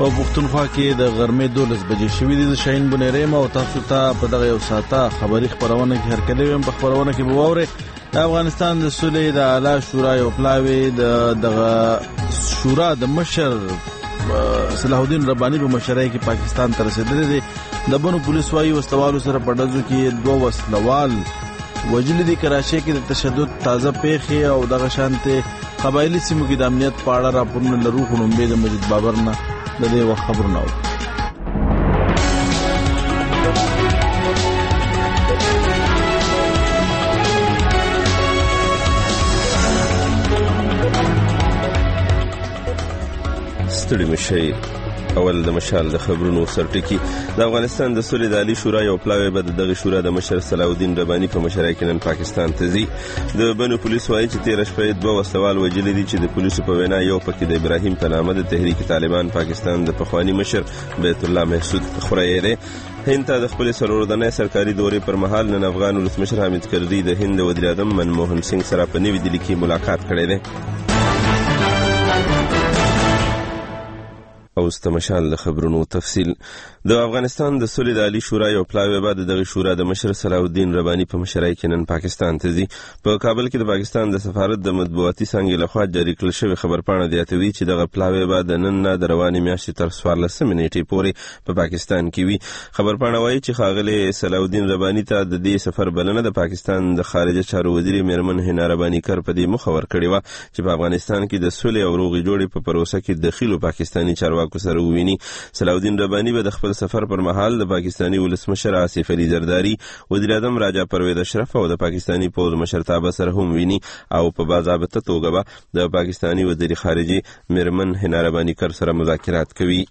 په پښتونخوا کې د غرمې 12 بجې شوې دي. شاهین بنيریم او تاسو ته په دغه یو ساعته خبري خبرونه کې هرکلی ویم. په خبرونه کې به واورئ د افغانستان د سولې د اعلی شورا یو پلاوی دغه شورا د مشر صلاح الدین رباني په مشرۍ کې پاکستان ته رسیدلی دی. د بنو پولیس وايي وسلوالو سره په ډزو کې 2 وسلوال وجلي دي. کراچۍ کې د تشدد تازه پیښې او دغه شانته قبایلی سیمو کې د امنیت په اړه راپورونه لرو. خو نوم د مجید بابر نه د دې وخت خبرونه و. ستړي مشي اول د مشال د خبرونو سرټکی. د افغانستان د سولې د عالی شورا یو پلاوی به دغه شورا د مشر صلاح الدین رباني په مشرۍ کې نن پاکستان ته ځي. د بنو پولیس وايي چې 13 شپې 2 وسلوال وجلي دي چې د پولیسو په وینا یو پکې د ابراهیم په نامه د تحریک طالبان پاکستان د پخوانی مشر بیت الله محسود خورایی دی. هند ته د خپل سرورودنۍ سرکاري دورې پر مهال نن افغان ولسمشر حامد کرزي د هند وزیر اعظم منموهن سنگ سره په نوې دلې کې ملاقات کړی دی. او استمشال د خبرونو تفصیل. د افغانستان د سولې د عالی شورا یو پلاوی بعد دغه شورا د مشر صلاح الدین رباني په مشرۍ کې نن پاکستان ته ځي. په کابل کې د پاکستان د سفارت د مطبوعاتي څانګې لخوا جاری کړل شوی خبرپاڼه زیاتوي چې دغه پلاوی بعد نن نه د روانې میاشتې تر 14 نیټې پورې په پاکستان کې وي. خبرپاڼه وايي چې ښاغلی صلاح الدین رباني ته د دې سفر بلنه د پاکستان د خارجه چارو وزیر میرمن هنا رباني کر په دې مخه ورکړې وه چې په افغانستان کې د سولې او روغې جوړې په پروسه کې دخیلو پاکستاني چارواکو سره وویني. صلاح الدین رباني به د خپل سفر پر مهال د پاکستاني ولسمشر آصف علي زرداری، وزیر اعظم راجا پرویز اشرف او د پاکستاني پوځ مشرتابه سره هم ویني او په باضابطه توګه به د پاکستاني وزیر خارجه میرمن هنا رباني کر سره مذاکرات کوي.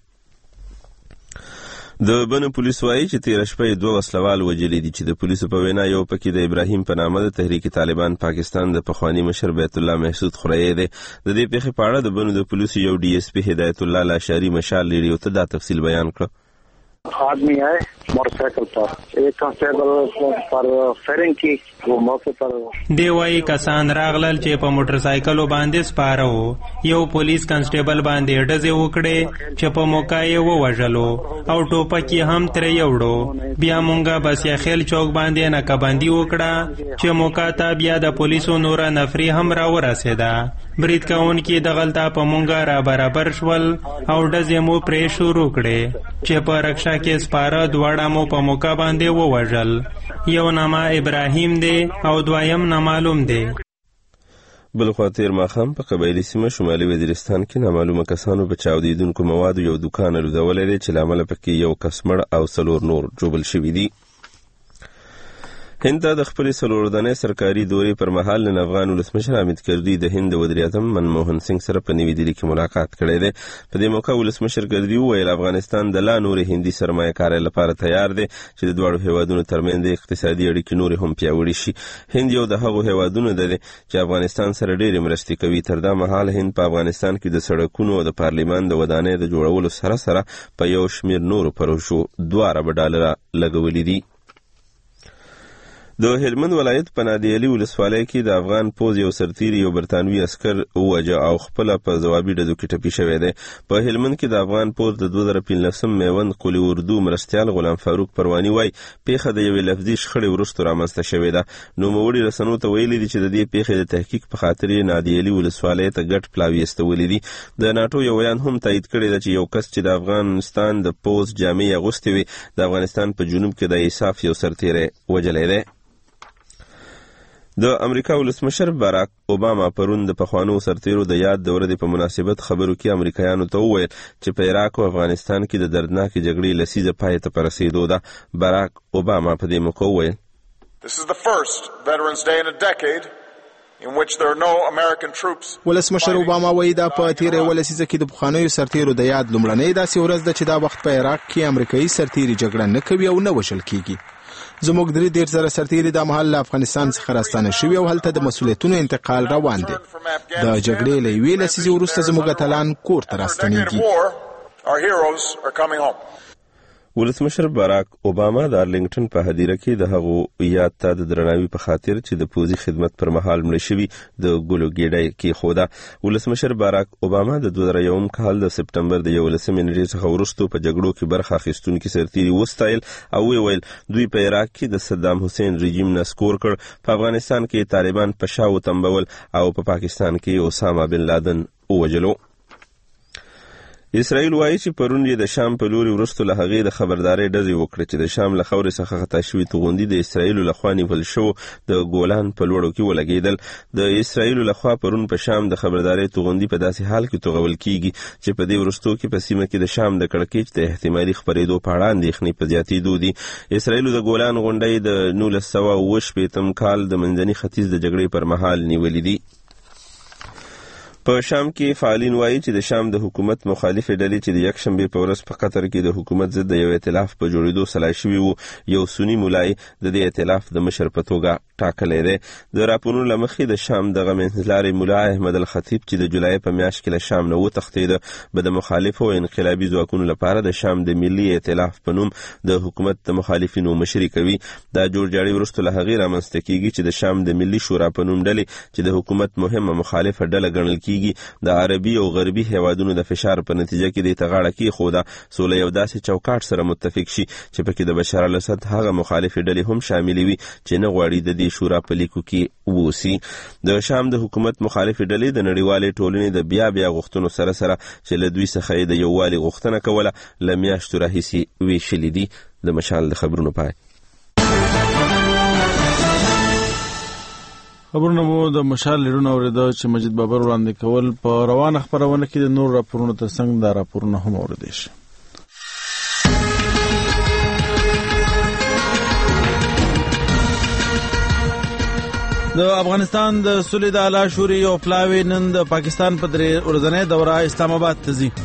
د بنو پولیس وايي چې 13 شپې 2 وسلوال وجلي دي چې د پولیسو په وینا یو پکې د ابراهیم په نامه د تحریک طالبان پاکستان د پخوانی مشر بیت الله محسود خورایی دی. د دې پیښې په اړه د بنو د پولیسو یو ډي اس پی هدایت الله لاشاری مشال لیډیو ته دا تفصیل بیان کړ. आदमी है मोटरसाइकिल पर एक कांस्टेबल पर फेरिंग की वो मौके पर دی وايي کسان راغلل چې په موټرسایکلو باندې سپاره وو. یو پولیس کانسټیبل باندې ډزې وکړې چې په موقع یې ووژلو او ټوپک یې هم ترې یوړو. بیا مونږه بس یا خیل چوک باندې ناکبندي وکړه چې موقع ته بیا د پولیسو نوره نفری هم را ورسېده. برید کوونکي دغلته په مونږه را برابر شول او ډزې مو پرې شروع کړې چې په رکشا کې سپاره دواړه مو په موقع باندې ووژل. یو نامه ابراهیم دی او دویم نامعلوم دی. بلخوا تیر ماښام په قبایلي سیمه شمالي وزیرستان کې نامعلومه کسانو په چاودیدونکو موادو یو دوکان الوځولی دی چې له امله پکې یو کس مړ او 4 نور ژوبل شوي دي. هند ته د خپل سرورودنۍ سرکاري دورې پر مهال نن افغان ولسمشر حامد کرزي د هند وزیر اعظم منموهن سنگ سره په نوې دلې کې ملاقات کړی دی. په دې موقع ولسمشر کرزي وویل افغانستان د لا نورې هندي سرمایه کارۍ لپاره تیار دی چې د دواړو هیوادونو ترمنځ اقتصادي اړیکې نورې هم پیاوړې شي. هند یو د هغو هیوادونو دی چې افغانستان سره ډېرې مرستې کوي. تر دا مهال هند په افغانستان کې د سړکونو او د پارلیمان د ودانۍ د جوړولو سره سره په یو شمېر نورو پروژو 2 اربه ډالر لګولي دي. د هلمند ولایت په نادي علي ولسوالۍ کې د افغان پوځ یو سرتیری یو برتانوي عسکر ووژه او خپل په ځوابي ډزو کې ټپي شوی دی. په هلمند کې د افغان پوځ د 2015 میوند قلي اردو مرستیال غلام فاروق پرواني وای پیښه د یوې لفظي شخړې وروسته رامنځته شوې ده. نوموړي رسنیو ته ویلي دي چې د دې پیښې د تحقیق په خاطر نادي علي ولسوالۍ ته ګډ پلاوی استولې دي. د ناټو یو بیان هم تایید کړی دی چې یو کس چې د افغانستان د پوځ جامې اغوستې وي د افغانستان په جنوب کې د ایساف یو سرتیری وژلی دی. د امریکا ولسمشر باراک اوباما پرون د پخوانو سرتیرو د یاد د ورځې په مناسبت خبرو کې امریکایانو ته وویل چې په عراق او افغانستان کې د دردناکې جګړې لسیزه پای ته په رسېدو ده. باراک اوباما په دې موقع وویل This is the first Veterans Day in a decade in which there are no American troops. ولسمشر اوباما وایي دا په تیرې ولسیزه کې د پخوانیو سرتیرو د یاد لومړنۍ داسې ورځ ده چې دا وخت په عراق کې امریکایي سرتیري جګړه نه کوي او نه وژل کیږي. زموږ 3,000 سرتیري د محل افغانستان څخه راستانه شوي او هلته د مسؤلیتونو انتقال روان دي. د جګړې له یوې لسیزې وروسته زموږ اتلان کور ته راستنېږي. ولسمشر باراک اوباما د ارلنګټن په هدیره کې د هغو یاد ته د درناوي په خاطر چې د پوځي خدمت پر مهال مړ شوي د ګلو ګېډۍ کېښوده. ولسمشر باراک اوباما د 2001 کال د سپټمبر د 11 نیټې څخه وروسته په جګړو کې برخه اخیستونکي سرتیري وستایل او ویل دوی په عراق کې د صدام حسین رژیم نه سکور کړ، په افغانستان کې طالبان په شا وتمبول او په پاکستان کې اسامه بن لادن ووجلو. اسرائیل وایي چې پرون یې د شام په لوري وروسته له هغې د خبردارۍ ډزې وکړه چې د شام له خاورې څخه خطا شوي توغندي د اسرائیلو لخوا نیول شوو د ګولان په لوړو کې ولګېدل. د اسرائیلو لخوا پرون په شام د خبردارۍ توغندي په داسې حال کې توغول کیږي چې په دې وروستو کې په سیمه کې د شام د کړکېچ د احتمالي خپرېدو په اړه اندېښنې په زیاتېدو دي. اسرائیلو د ګولان غونډۍ د 1948 کال د منځني ختیځ د جګړې پر مهال نیولې دي. په شام کې فعالین وایي چې د شام د حکومت مخالفې ډلې چې د یکشنبې په ورځ په قطر کې د حکومت ضد د یو ائتلاف په جوړېدو سلا شوي وو، یو سني مولای د دې ائتلاف د مشر په توګه ټاکلی دی. د راپورونو له مخې د شام دغه منځلارې ملا احمد الخطیب چې د جولای په میاشت کې له شام نه وتښتېده به د مخالفو انقلابي ځواکونو لپاره د شام د ملي ائتلاف په نوم د حکومت د مخالفینو مشري کوي. دا جوړجاړی وروسته له هغې رامنځته کیږي چې د شام د ملي شورا په نوم ډلې چې د حکومت مهمه مخالفه ډله ګڼل کیږي د عربي او غربي هیوادونو د فشار په نتیجه کې د تغاړه کېښوده سوله یو داسې چوکاټ سره متفق شي چې پکې د بشار الاسد هغه مخالفې ډلې هم شاملې وي چې نه غواړي د دې شورا په لیکو کې ووسي. د شام د حکومت مخالفې ډلې د نړیوالې ټولنې د بیا غوښتنو سره چې له دوی څخه یې د یووالي غوښتنه کوله له میاشتو راهیسې ویشلې دي. د مشال د خبرونو پای. خبرونه مو د مشال لیدونه اوریده چې مجید بابر وړاندې کول. په روانه خبرونه کې د نور راپورونو ترڅنګ دا راپورونه هم اوریدل شي. د افغانستان د سولې د اعلی شورا یو پلاوی نن د پاکستان په درې ورځنۍ دوره اسلام آباد ته ځي.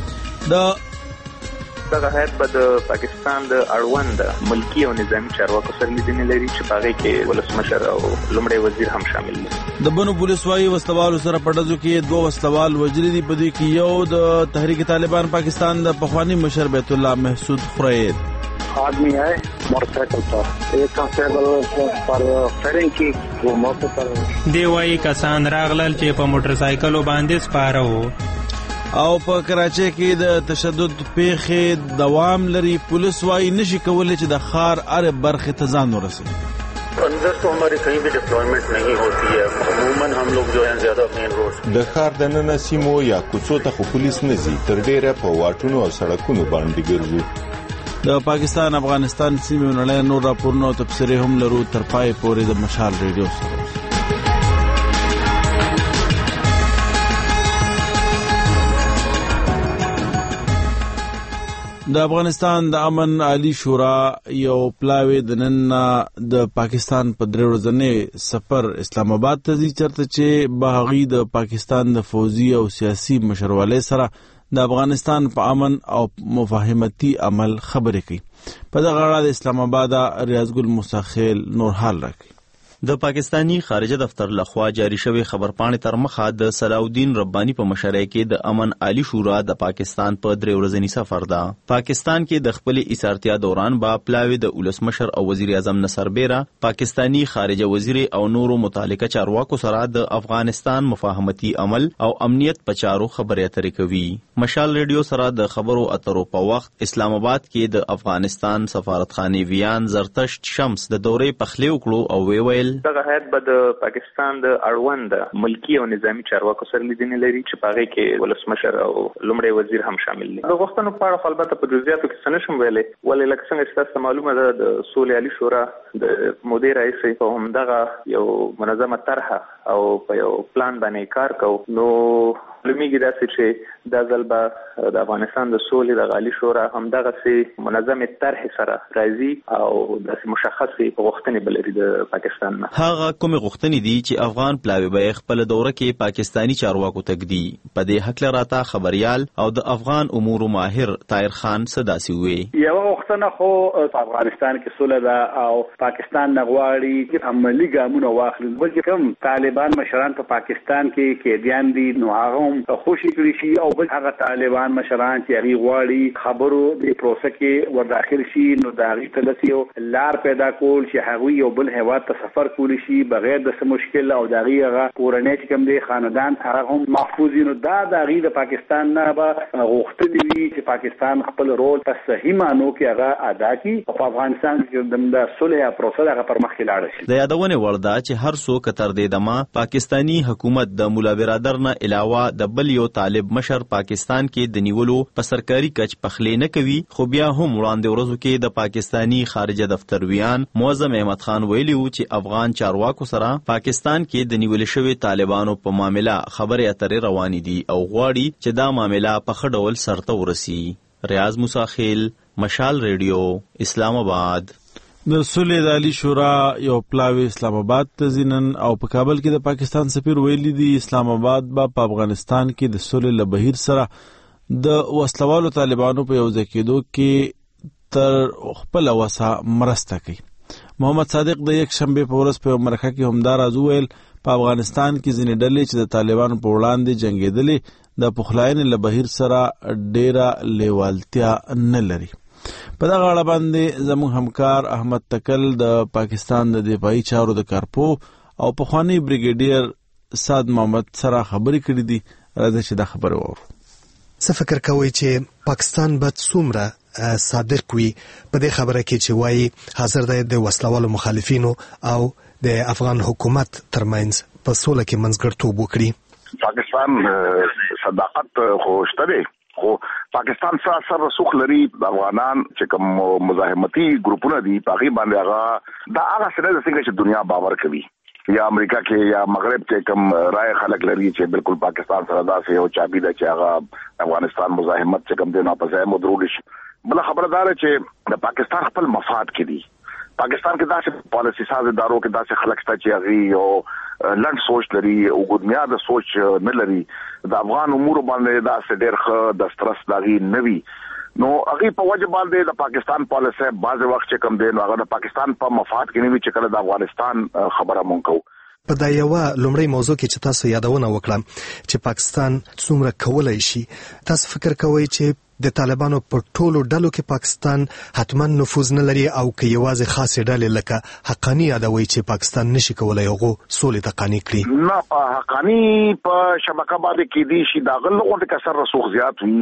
دغه هیات به د پاکستان د اړوند ملکی او نظامی چارواکو سره لیدنې لري چې په هغې کې ولسمشر او لومړی وزیر هم شامل دي. د بنو پولیس وايي وسلوالو سره په ډزو کې 2 وسلوال وژلي دي، په دې کې یو د تحریک طالبان پاکستان د پخوانی مشر بیت الله محسود خورید आदमी है मोटरसाइकिल पर, एक कांस्टेबल पर फेरिंग की वो मौके पर دی وايي کسان راغلل چې په موټرسایکلو باندې سپاره وو او په کراچۍ کې د تشدد پیښې دوام لري. پولیس وايي نشي کولای چې د ښار هر برخې ته ځان ورسوي. अंदर तो हमारी कहीं भी डिप्लॉयमेंट नहीं होती है. अमूमन हम लोग जो है ज्यादा मेन रोड د ښار دننه سیمو یا کوڅو ته خو پولیس نه ځي، تر ډیره په واټونو او سړکونو باندې ګرځي. د پاکستان افغانستان سیمې نړۍ نور راپورونه او تبصرې هم لرو. تر پای پورې د مشال ریډیو سره د افغانستان د امن عالی شورا یو پلاوی د نن د پاکستان په درې ورځنی سفر اسلام آباد ته ځي، چرته چې باغی د پاکستان د فوجي او سیاسي مشرواله سره د افغانستان په امن او مفاهمتي عمل خبرې کوي. په دغه اړه د اسلام آباد ریاض ګل مستخیل نور حال راکړي. د پاکستانی خارجه دفتر لخوا جاری شوی خبرپاڼې تر مخه د صلاح الدین ربانی په مشرۍ کې د امن عالی شورا د پاکستان په درې ورځنی سفر ده. پاکستان کې د خپل ایثارتیا دوران با پلاوی د ولسمشر او وزیر اعظم نصر بیره، پاکستانی خارجه وزیر او نورو متعلقه چارواکو سره د افغانستان مفاهمتي عمل او امنیت په چارو خبرې اترې کوي. مشال ریډیو سره د خبرو اترو په وخت اسلام آباد کې د افغانستان سفارتخانه ویان زرتشت شمس د دورې پخلی وکړو او ویل دغه هیات به د پاکستان د اړوند ملکی او نظامی چارواکو سره لیدنې لري چې په هغې کې ولسمشر او لومړی وزیر هم شامل دي. د غوښتنو په اړه البته په جزئیاتو کې څه نشم ویلی، ولې لکه څنګه چې تاسو ته معلومه ده د سولې عالي شورا د مودې رئیس په همدغه یو منظمه طرحه او په یو پلان باندې کار کوو. نو معلومیږي داسې چې دا ځل به د افغانستان د سولې د عالي شورا همدغسې منظمې طرحې سره راځي او داسې مشخصې غوښتنې به لري د پاکستان نه. هغه کومې غوښتنې دي چې افغان پلاوی به خپل دوره کې پاکستانی چارواکو ته ږدي. په دې هکله راته خبريال او د افغان امور ماهر طاهر خان صداسي وي. یو غوښتنه خو په افغانستان کې سوله ده او پاکستان نه غواړي چې عملي ګامونه واخلي، بلکې کوم طالبان طالبان مشران په پاکستان کې قیدیان دي نو هغه هم خوشي کړی شي او بل هغه طالبان مشران چې هغه غواړي خبرو د پروسه کې ور داخل شي نو دا غي تلسیو لار پیدا کول چې هغه یو بل هیواد ته سفر کولی شي بغیر د څه مشکل او دا غي هغه پورنه چې کوم دی خاندان هغه هم محفوظ نو دا غي د پاکستان نه به غوښتنې وي چې پاکستان خپل رول په صحیح معنی کې هغه ادا کړي او افغانستان کې د صلح پروسه هغه پر مخ لاړ شي. د یادونه ورده چې هر څوک تر دې دمه پاکستانی حکومت د مولا برادر نه علاوه د بل یو طالب مشر پاکستان کې د نیولو په سرکاري کچ پخلی نه کوي خو بیا هم وړاندې ورځو کې د پاکستانی خارجه دفتر ویان معظم احمد خان ویلي و چې افغان چارواکو سره پاکستان کې د نیول شوی طالبانو په معاملې خبرې اترې روانې دي او غواړي چې دا معاملې په ښه ډول سرته ورسي. ریاض موسی خیل، مشال ریډیو، اسلام آباد. د سولې د عالی شورا یو پلاوی اسلام آباد ته ځینن او په کابل کې د پاکستان سفیر ویلي دي اسلام آباد په افغانستان کې د سولې له بهیر سره د وسلوالو طالبانو په یو ځای کېدو کې تر خپل وسه مرسته کوي. محمد صادق د یک شنبه په ورځ په مرکه کې همدار از ویل په افغانستان کې ځینې ډلې چې د طالبانو په وړاندې جنگېدلې د پخلاینې له بهیر سره ډیره لیوالتیا نه لري. په دغه اړه باندې زموږ همکار احمد تکل د پاکستان د دفاعي چارو د کارپو او پخوانی بریګیډیر سعد محمد سره خبرې کړې دي. راځي چې دا خبره وورو. څه فکر کوئ چې پاکستان به څومره صادق وي په دې خبره کې چې وایي حاضر دی د وسلوالو مخالفینو او د افغان حکومت ترمنځ په سوله کې منځګړیتوب وکړي؟ پاکستان صداقت خوشته دی خو پاکستان سره اثر رسوخ لري. افغانان چې کوم مزاحمتي ګروپونه دي هغه باندې هغه دا هغه سره د څنګه چې دنیا باور کوي یا امریکا کې یا مغرب کې کوم رائے خلک لري چې بالکل پاکستان سره داسې یو چابي ده چې هغه افغانستان مزاحمت چې کوم دی نه په ځای مدرول شي. بل خبردار چې د پاکستان خپل مفاد کې دي. پاکستان کې داسې پالیسی ساز ادارو کې داسې خلک شته چې هغه یو لنډ سوچ لري او ګډمیاده سوچ نه لري. د افغان امور باندې داسې ډېر ښه د سترس داغي نه وي نو هغه په وجه باندې د پاکستان پالیسي بعض وخت چې کم دی نو هغه د پاکستان په مفاد کې نه وي چې کله د افغانستان خبره مونږ کوو. په دا یو لومړی موضوع کې چې تاسو یادونه وکړه چې پاکستان څومره کولای شي، تاسو فکر کوئ چې د طالبانو په ټولو ډلو کې پاکستان حتما نفوذ نه لري او که یوازې خاصې ډلې لکه حقانی یادوي چې پاکستان نشي کولای هغه سولې ته قانع کړي؟ نه، په حقانی په شبکه باندې کې دي شي دا غلغون د کسر رسوخ زیات وي.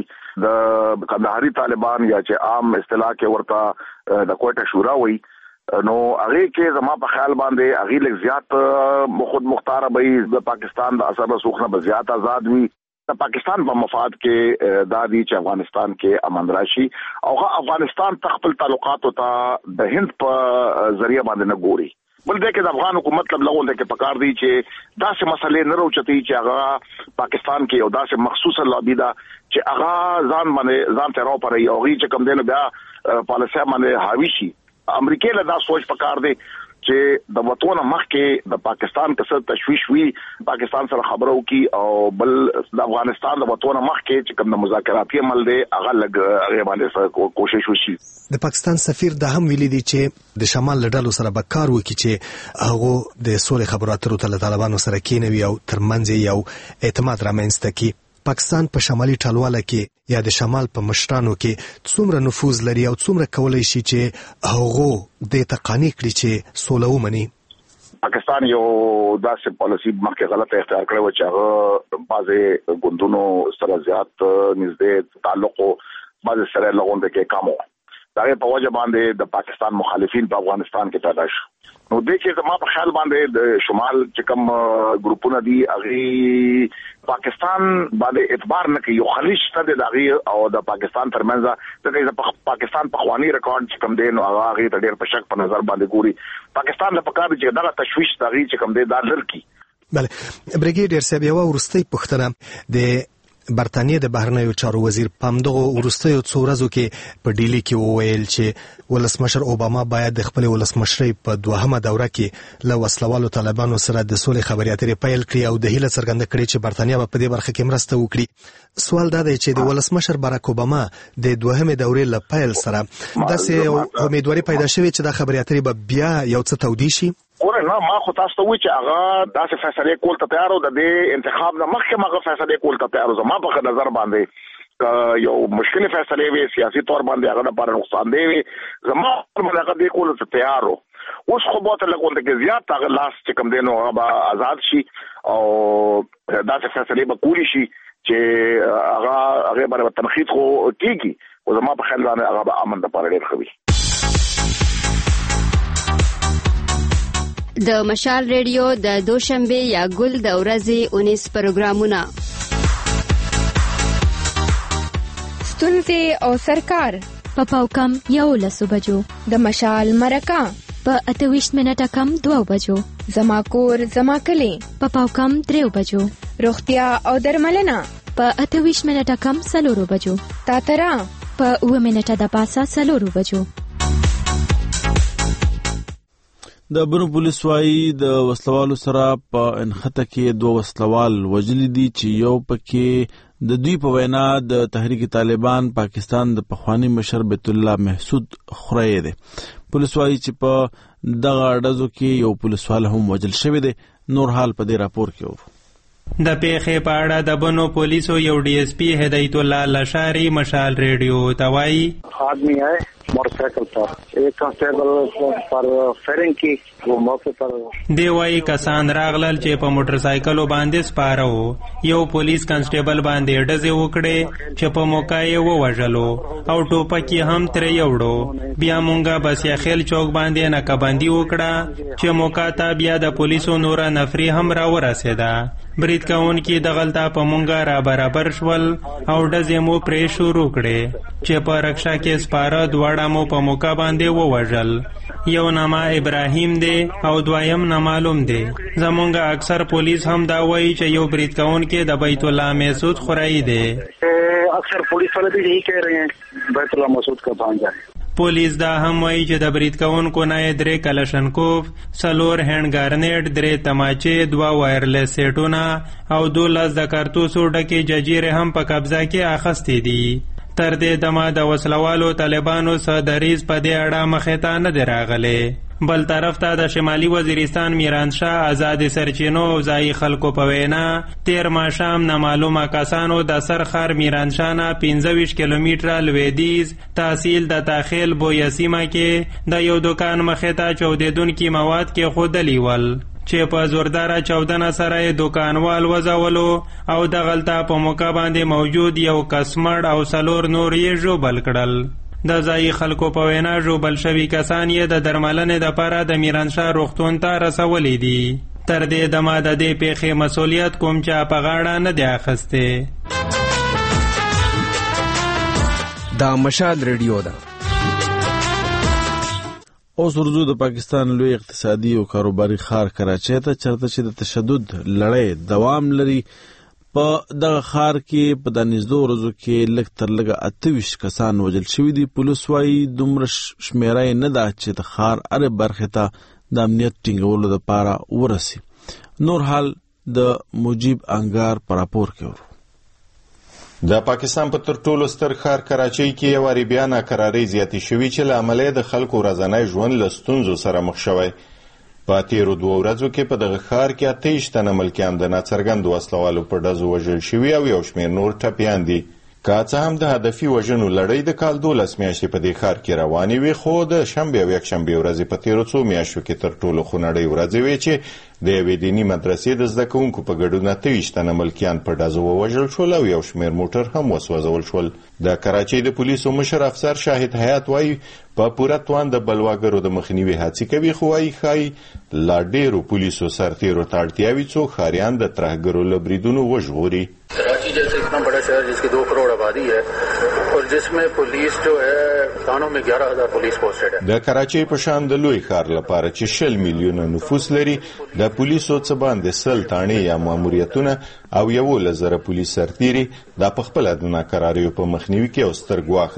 د قندهاري طالبان یا چې عام اصطلاح کې ورته د کوټه شورا وي نو هغه کې زما په خیال باندې هغه لږ زیات خود مختار به د پاکستان د اثر رسوخ نه زیات آزاد وي. د پاکستان په مفاد کې دادی چې افغانستان کې امن راشي او افغانستان خپل تعلقات او د هند په ذریعہ باندې نه ګوري. بل دا کې د افغان حکومت لږ کې پکار دی چې داسې مسلې نه راوچتي چې هغه پاکستان کې یو داسې مخصوصه لابي ده چې هغه ځان ته راو پرې او چې کوم دینه بیا پالیسي باندې حاوی شي. امریکای له دا سوچ پکار دی چې د وطن مخکې د پاکستان کسر تشویش وی پاکستان سره خبرو کی او بل د افغانستان د وطن مخکې چې کوم مذاکراتي عمل دی هغه لګ هغه باندې کوشش وشي. د پاکستان سفیر د هم ویلي دی چې د شمال لډلو سره به کار وکړي چې هغه د سولې خبرو اترو ته طالبانو سره کېنوي او ترمنځ یو اعتماد رامنځته کړي. پاکستان په شمالي ټلواله کې یا د شمال په مشرانو کې څومره نفوذ لري او څومره کولای شي چې هغه د تقانی کړي چې سوله ومني؟ پاکستان یو داسې پالیسی مخکې غلطه اختیار کړې و چې هغه بعضې ګوندونو سره زیات نږدې تعلق او بعضې سره لغونده کې کم و. د هغې په وجه باندې د پاکستان مخالفین په افغانستان کې پیدا شو. نو دې کې زما په خیال باندې د شمال چې کوم ګروپونه دي هغه پاکستان باندې اعتبار نه کوي. یو خلیج شته د هغه او د پاکستان ترمنځ د پاکستان په خواني ریکارډ چې کوم دی نو هغه ته ډېر په شک په نظر باندې ګوري. پاکستان له پکار چې دغه تشویش دغه چې کوم دی دا لري. بله بریګیډیر صاحب یو ورستۍ پوښتنه د برتانیې د بهرنیو چارو وزیر پامدغه ورستیو څو ورځو کې په ډیلی کې وویل چې ولسمشر اوباما باید د خپل ولسمشرۍ په دوهمه دوره کې له وسلوالو طالبانو سره د سولې خبرې اترې پیل کړي او د هیله څرګنده کړي چې برتانیا به په دې برخه کې مرسته وکړي. سوال دا دی چې د ولسمشر باراک اوباما د دوهمه دورې له پیل سره داسې امیدواري پیدا شوې چې دا خبرې اترې به بیا یو څه تودې شي؟ ګوره نه ما خو تاسو ته وی چې هغه داسې فیصله کول ته تیار و د دې انتخاب نه مخکې هغه فیصله کول ته تیار و زما په نظر باندې یو مشکل فیصله وی سیاسي تور باندې هغه لپاره نقصان دی زما په هغه دې کول ته تیار و اوس خو به ته لګول ته زیات هغه لاس چې کوم دی نو هغه آزاد شي او داسې فیصله به کولی شي چې هغه باندې تنقید خو کیږي او زما په خیال باندې هغه به امن لپاره ډېر ښه وي. د مشال ریډیو د دوشنبه یا ګل د ورځې 19 پروګرامونه ستونزې او سرکار په پاوکم 11 بجو د مشال مرکه په 28 منټه کم 2 بجو زما کور زما کلی په پاوکم 3 بجو روغتیا او درملنه په 28 منټه کم 4 بجو تاترا په 9 منټه د پاسه 4 بجو. د بنو پولیس وايي د وسلوالو سره په انخته کې 2 وسلوال وژلي دي چې یو پکې د دوی په وینا د تحریک طالبان پاکستان د پخوانی مشر بیت الله محسود خوري دی. پولیس وايي چې په دغه ډزو کې یو پولیسوال هم وژل شوی دی. نور حال په دې راپور کې ورو. د پیښې په اړه د بنو پولیسو یو ڈی ایس پی هدایت الله لشاری مشال ریډیو ته وایي आदमी आए मोटरसाइकिल पर एक कांस्टेबल पर फेरिंग की वो मौके पर دی وایي کسان راغلل چې په موټر سایکلو باندې سپاره وو یو پولیس کانسټیبل باندې ډزې وکړې چې په موقع یې ووژلو او ټوپک یې هم ترې یوړو. بیا مونږه بس یخیل چوک باندې ناکهبندي وکړه چې موقع ته بیا د پولیسو نوره نفري هم راورسېده. برید کوونکي دغلته په مونږه را برابر شول او ډزې مو پرې شروع کړې چې په رکشا کې سپاره دواړه مو په موقع باندې ووژل. یو نامه ابراهیم دی او دویم نامعلوم دی. زمونږ اکثر پولیس هم دا وایي چې یو برید کوونکی د بیت الله محسود خوري دی. اکثر پولیس والے بھی یہی کہہ رہے ہیں بیت اللہ محسود کا بھانجا ہے. پولیس دا هم وایي چې د برید کوونکو نه 3 کلشنکوف 4 هینډ ګارنیټ 3 تماچې 2 وایرلیس سیټونه او 12 د کارتوسو ډکې ججیرې هم په قبضه کې اخیستې دي. تر دې دمه د وسلوالو طالبانو سره دریز په دې اړه مخې ته نه دی راغلی. بل طرف ته د شمالي وزیرستان میرانشاه آزاد سرچینو او ځایي خلکو په وینا تیر ماښام نامعلومه کسانو د سرخر میرانشاه نه 25 کیلومتره لویدیځ تحصیل د تاخیل بویه سیمه کې د یو دکان مخې ته چاودېدونکي مواد کېښودلي ول چې په زورداره چاودنه سره یې دکانوال وځولو او دغلته په موقع باندې موجود یو کس مړ او 4 نور یې ژوبل کړل. د ځایي خلکو په وینا ژوبل شوي کسان یې د درملنې دپاره د میرانشاه روغتون ته رسولی دي. تر دې دمه د دې پیښې مسؤلیت کوم چا په غاړه نه دی اخیستی. دا مشال ریډیو ده. اوس ورځو د پاکستان لوی اقتصادي او کاروباري ښار کراچۍ ته چرته چې د تشدد لړۍ دوام لري. په دغه ښار کې په د نږدې ورځو کې لږ تر لږه 28 کسان وژل شوي دي. پولیس وايي دومره شمیره نه ده چې د ښار هرې برخې ته د امنیت ټینګولو دپاره ورسي. نور حال د مجیب انګار په راپور کې ورو. د پاکستان په تر ټولو ستر ښار کراچۍ کې یو وارې بیا ناکرارۍ زیاتې شوي چې له امله د خلکو ورځنی ژوند له ستونزو سره مخ شوی. په تیرو 2 ورځو کې په دغه ښار کې 28 تنه ملکیان د ناڅرګندو وسلوالو په ډزو وژل شوي او یو شمېر نور ټپیان دي. که څه هم د هدفي وژنو لړۍ د کال 12 میاشتې په دې ښار کې روانې وي خو د شنبې او یکشنبې ورځې په تیرو 2 میاشتو کې تر ټولو خونړۍ ورځې وې چې د یوې دیني مدرسې د زده کوونکو په ګډون 28 تنه ملکیان په ډزو ووژل شول او یو شمېر موټر هم وسوځول شول. د کراچۍ د پولیسو مشر افسر شاهد حیات وایي په پوره توان د بلواګرو د مخنیوي هڅې کوي خو وایي ښایي لا ډېرو پولیسو سرتیرو ته اړتیا وي څو ښاریان د ترهګرو له بریدونو وژغوري. कराची जैसे इतना बड़ा शहर जिसकी 2 करोड़ आबादी है और जिसमें पुलिस जो है थानों में 11,000 पुलिस पोस्टेड है. د کراچۍ په شان د لوی ښار لپاره چې 60 میلیونه نفوس لري د پولیسو څه باندې 100 تاڼې یا ماموریتونه او 11,000 پولیس سرتیري د خپل د ناکراریو په مخنیوي کې او ستر ګواښ دی.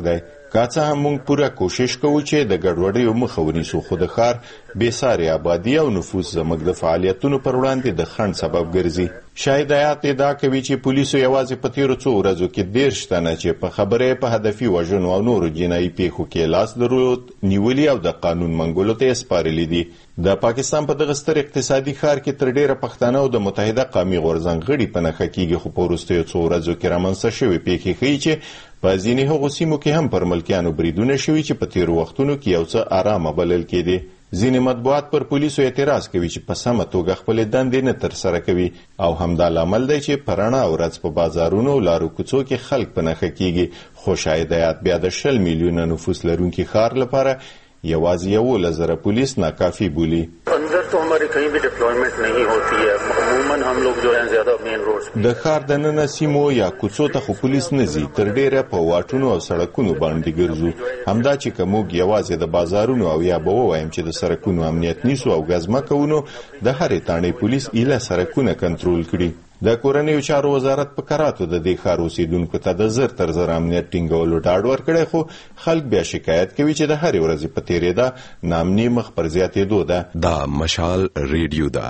کاڅه هم موږ پوره کوشش کوو چې د ګډوډۍ مخه ونیسو، خو د ښار بېسارې آبادي او نفوس زموږ د فعالیتونو پر وړاندې د خنډ سبب ګرځي. شاهد حیات ادعا کوي چې پولیسو یوازې په تیرو څو ورځو کې 13 تنه چې په خبره په هدفي وژنو او نورو جنایي پیښو کې لاس درلود نیولي او د قانون منګولو ته سپارلي دي. د پاکستان په دغه ستر اقتصادي ښار کې تر ډیره پښتانه او د متحده قومي غورځنګ غړي په نښه کېږي، خو په وروستیو څو ورځو کې رامنځته شوې پیښې ښیي چې په ځینې هغو سیمو کې هم پر ملکیانو بریدونه شوي چې په تیرو وختونو کې یو څه آرامه بلل کېدې. ځینې مطبوعات پر پولیسو اعتراض کوي چې په سمه توګه خپلې دندې نه ترسره کوي او همدا لامل دی چې په رڼا ورځ په بازارونو او لارو کوڅو کې خلک په نښه کېږي. خو شاید حیات بیا د 20 میلیونه نفوس لرونکي ښار لپاره یوازې 11,000 पुलिस नाकाफी बोली. अंदर तो हमारी कहीं भी डिप्लॉयमेंट नहीं होती है, अमूमन हम लोग जो हैं ज्यादा मेन रोड्स د ښار د ننه سیمو یا کوڅو ته خو پولیس نه ځي، تر ډیره په واټونو او سړکونو باندې ګرځو. همدا چې کوموږ یوازې د بازارونو او یا به ووایم چې د سړکونو امنیت نیسو او غزمه کوو، د هرې تانې پولیس ایله سړکونه کنټرول کړي. د کورنیو چارو وزارت په کراتو د دې ښار اوسیدونکو ته د زر تر زر امنیت ټینګولو ډاډ ورکړی، خو خلک بیا شکایت کوي چې د هرې ورځې په تیرېده نامني مخ پر زیاتېدو ده. دا مشال ریډیو ده.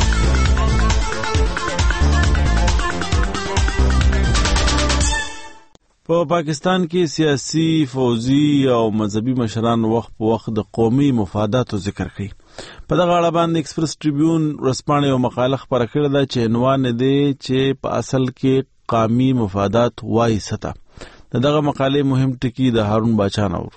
په پاکستان کې سیاسي، فوزي او مذهبي مشران وخت په وخت د قومي مفاداتو ذکر کوي. په دغه اړه باندې ایکسپریس ټریبیون ورځپاڼې یو مقاله خپره کړې ده چې عنوان دی چې په اصل کې قومي مفادات وایي څه ته. دغه مقالې مهم ټکي د هارون باچا نور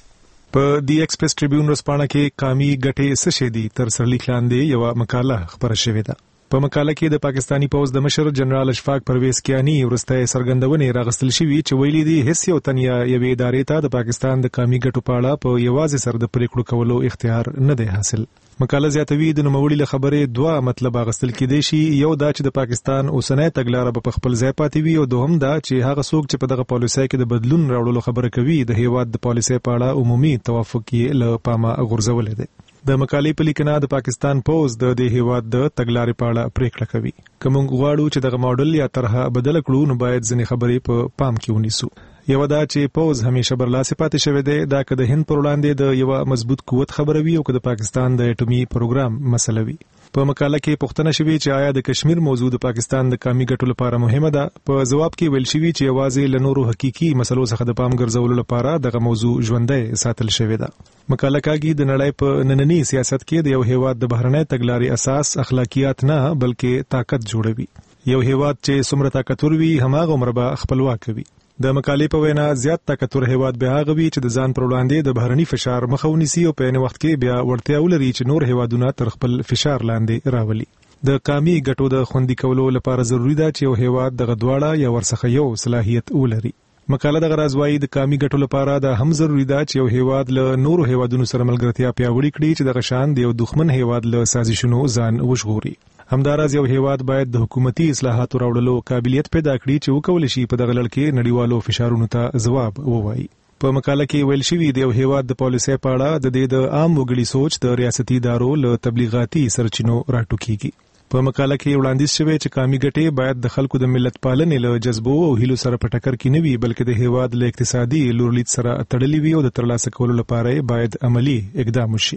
په دی ایکسپریس ټریبیون ورځپاڼه کې قومي ګټې څه شي دي تر سرلیک لاندې یو مقاله خپره شوې ده. په مقاله کې د پاکستانی پوز د مشر جنرال اشفاق پرویز کیانی ورسته سرګندونې راغستل شوې چې ویلي دي هیڅ یو تن یا یوې ادارې ته د پاکستان د قومي ګټو په اړه په یوازې سر د پریکړو کولو اختیار نه دی حاصل. مقاله زیاتوي د نوموړي له خبرې دوه مطلب اغستل کېدای شي، یو دا چې د پاکستان اوسنۍ تګلاره په خپل ځای پاتې وي، او دوهم دا چې هغه څوک چې په دغه پالیسۍ کې د بدلون راوړلو خبره کوي د هیواد د پالیسۍ په اړه عمومي توافق یې له پامه غورځولی دی. د مقالې په لیکنه د پاکستان پوز د دې هیواد د تګلارې په اړه پریکړه کوي. که موږ غواړو چې دغه ماډل یا طرحه بدله کړو نو باید ځینې خبرې په پام کې ونیسو. یو دا چې پوز همیشه برلاسه پاتې شوی دی، دا که د هند پر وړاندې د یو مضبوط قوت خبره وي او که د پاکستان د اټومي پروګرام مسله وي. په مقاله کې پوښتنه شوې چې آیا د کشمیر موضوع د پاکستان د قومي ګټو لپاره مهمه ده. په جواب کې ویل شوی چې یوازې له نورو حقيقي مسلو څخه د پام ګرځولو لپاره دغه موضوع ژوندۍ ساتل شوې ده. مقاله کوي د نړۍ په نننی سیاست کې د یو هیواد د بهرنۍ تګلارې اساس اخلاقیات نه بلکې طاقت جوړوي. یو هیواد چې څومره طاقتور وي هماغه عمر به خپلواک وي. د مقالې په وینا زیات طاقتور هیواد به هغه وي چې د ځان پر وړاندې د بهرني فشار مخه ونیسي او په عین وخت کې بیا وړتیا ولري چې نور هیوادونه تر خپل فشار لاندې راولي. د قومي ګټو د خوندي کولو لپاره ضروری ده چې یو هیواد دغه دواړه یا ورڅخه یو صلاحیت ولري. مقاله دغه راز وايي د قومي ګټو لپاره دا هم ضروری ده چې یو هیواد له نورو هیوادونو سره ملګرتیا پیاوړې کړي چې دغه شان د یو دښمن هیواد له سازشونو ځان وژغوري. همداراز یو هیواد باید د حکومتي اصلاحاتو راوړلو قابلیت پیدا کړي چې وکول شي په دغه لړ کې نړیوالو فشارونو ته ځواب ووایي. په مقاله کې ویل شوی د یو هیواد د پالیسۍ په اړه د دې د عام وګړي سوچ د ریاستي ادارو له تبلیغاتي سرچینو راټوکېږي. په مقاله کې وړاندیز شوی چې قومي ګټې باید د خلکو د ملت پالنې له جذبو او هیلو سره په ټکر کې نه وي، بلکې د هیواد له اقتصادي لورلید سره تړلې وي او د ترلاسه کولو لپاره باید عملی اقدام وشي.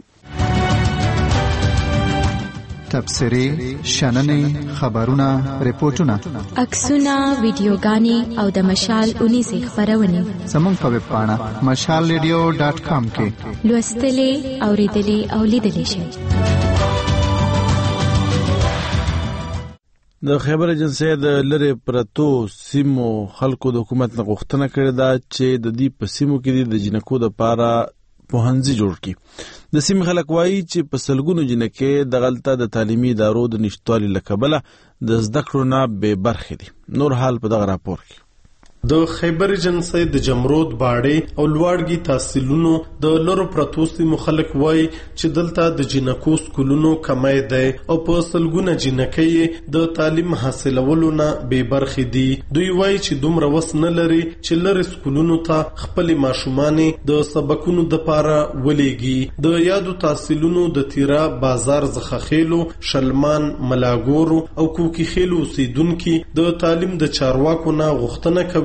تبصرې، شننې، خبرونه، ریپورتونه، عکسونه، ویډیوګانې او د مشال 19 خبرونه زموږ په ویب پاڼه mashalradio.com کې لوستلې، اوریدلې او لیدلې شئ. د خیبر ایجنسی د لری پرتو سیمو خلکو د حکومت نه غوښتنه کړې ده چې د دې په سیمو کې د جنکو د پاره پوهنځي جوړ کړي. د سیمې خلک وایي چې په سلګونو جنکې د غلطه د تعلیمي ادارو د نشټوالي له کبله د زده کړو نه بې برخې دي. نور حال په دغه راپور کې. د خیبر ایجنسی د جمرود باړې او لوړګي تحصیلونو د لرو پرتو سیمو خلک وایي چې دلته د جنکو سکولونو کمی دی او په سلګونه جنکې د تعلیم حاصلولو نه بې برخې دي. دوی وایي چې دومره وس نه لري چې لري سکولونو ته خپل ماشومانې د سبقونو د پاره ولېږي. د یادو تحصیلونو د تیرا بازار زخخېلو، شلمان، ملاګورو او کوکی خېلو اوسیدونکو د تعلیم د چارواکو نه غوښتنه کوي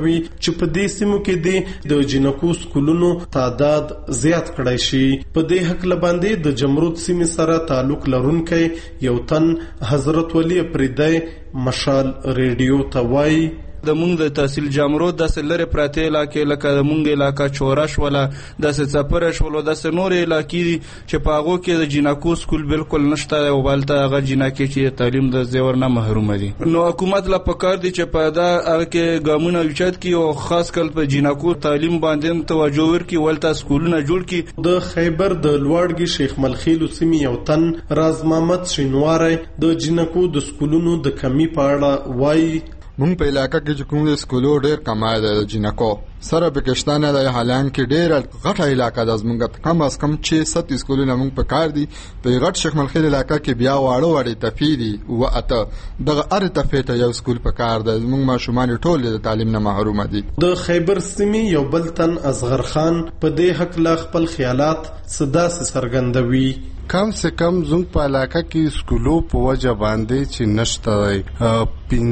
کوي چې په دې سیمو کې د جنکو سکولونو تعداد زیات کړای شي. په دې حق لباندې د جمرود سیمې سره تعلق لرونکي یو تن حضرت ولی افریدی مشال ریډیو ته وایي د مونږ د تحصیل جمرود داسې لرې پراته علاقې لکه د مونږ علاقه چورش ولا داسې څپرش ولا داسې نورې علاقې دي چې په هغو کې د جنکو سکول بالکل نشته او بلته هغه جنکې چې تعلیم د زیور نه محرومه دي. نو حکومت لا پکار دي چې په دا هغه کې ګامونه اوچت کړي او خاص کل په جنکو تعلیم باندې توجه ورکړي ولته سکولونه جوړ کړي. د خیبر د لوړګي شیخ ملخیل سیمې یو تن راز محمد شینواری د جنکو د سکولونو د کمی په اړه وایي مونږ په علاقه کې چې کوم سکولو ډېر کمای د جنکو سره پاکستان د حالان کې ډېر غټه علاقه د زمونږ کم از کم 6-7 سکولونه مونږ په کار دي. په غټ شیخ ملخیل علاقه کې بیا واړه تفی دي او اته دغه ار تفی ته یو سکول په کار ده. زمونږ ماشومان ټول د تعلیم نه محروم دي. د خیبر سیمې یو بل تن اصغر خان په دې حق لا خپل خیالات صدا سره څرګندوي. کم سے کم زنګ په علاقه کې سکولو په وجه باندې چې نشته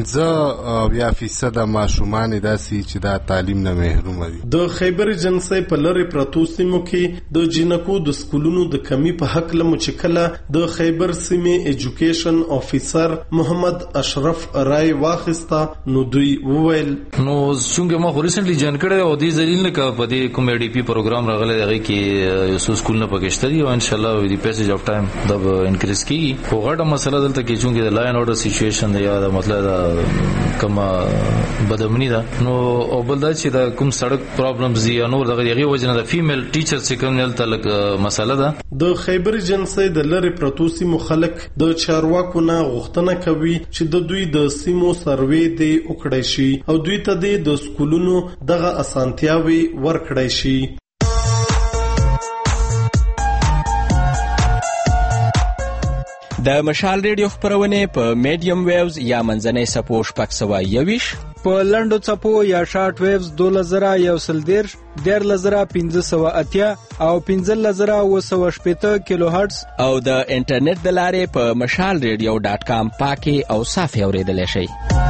15% ماشومان داسي چې دا تعلیم نه محروم دي. د خیبر جنسي په لری پرتو سیمو کې د جنکو د سکولونو د کمی په حق لمو چې کله د خیبر سیمې ایجوکیشن افیسر محمد اشرف رای واخستا نو دوی وویل نو څنګه ما ریسنټلی جان کړه او دې ذلیل نه کا په دې کوم ډي پی پروګرام راغلی دی کې یو سکول نه پکشته دی او ان شاء الله د پیسج اف ټایم د انکریز کی په غړه مسله دلته کې چې د لاین اورډر سچويشن دی یا د مطلب کما بدامنی ده نو او بل دا چې د کوم سړک پرابلمز دي نو دغه وجنه د فیمیل ټیچر چې کوم نل تلک مسله ده. د خیبر جنسي د لری پروتوسی مخالک د چارواکو نه غوښتنه کوي چې د دوی د سیمو سروې دی وکړای شي او دوی ته د سکولونو دغه اسانتیاوي ورکړای شي. د مشال ریډیو خبرونه په میډیم ویوز یا منځنۍ سپو شپږ سوه یویش په لنډو څپو یا شارټ ویوز 2110 13580 او 15780 کیلو هرتز او د انټرنیټ د لارې په mashalradio.com پاکي او صافي اوریدلای شئ.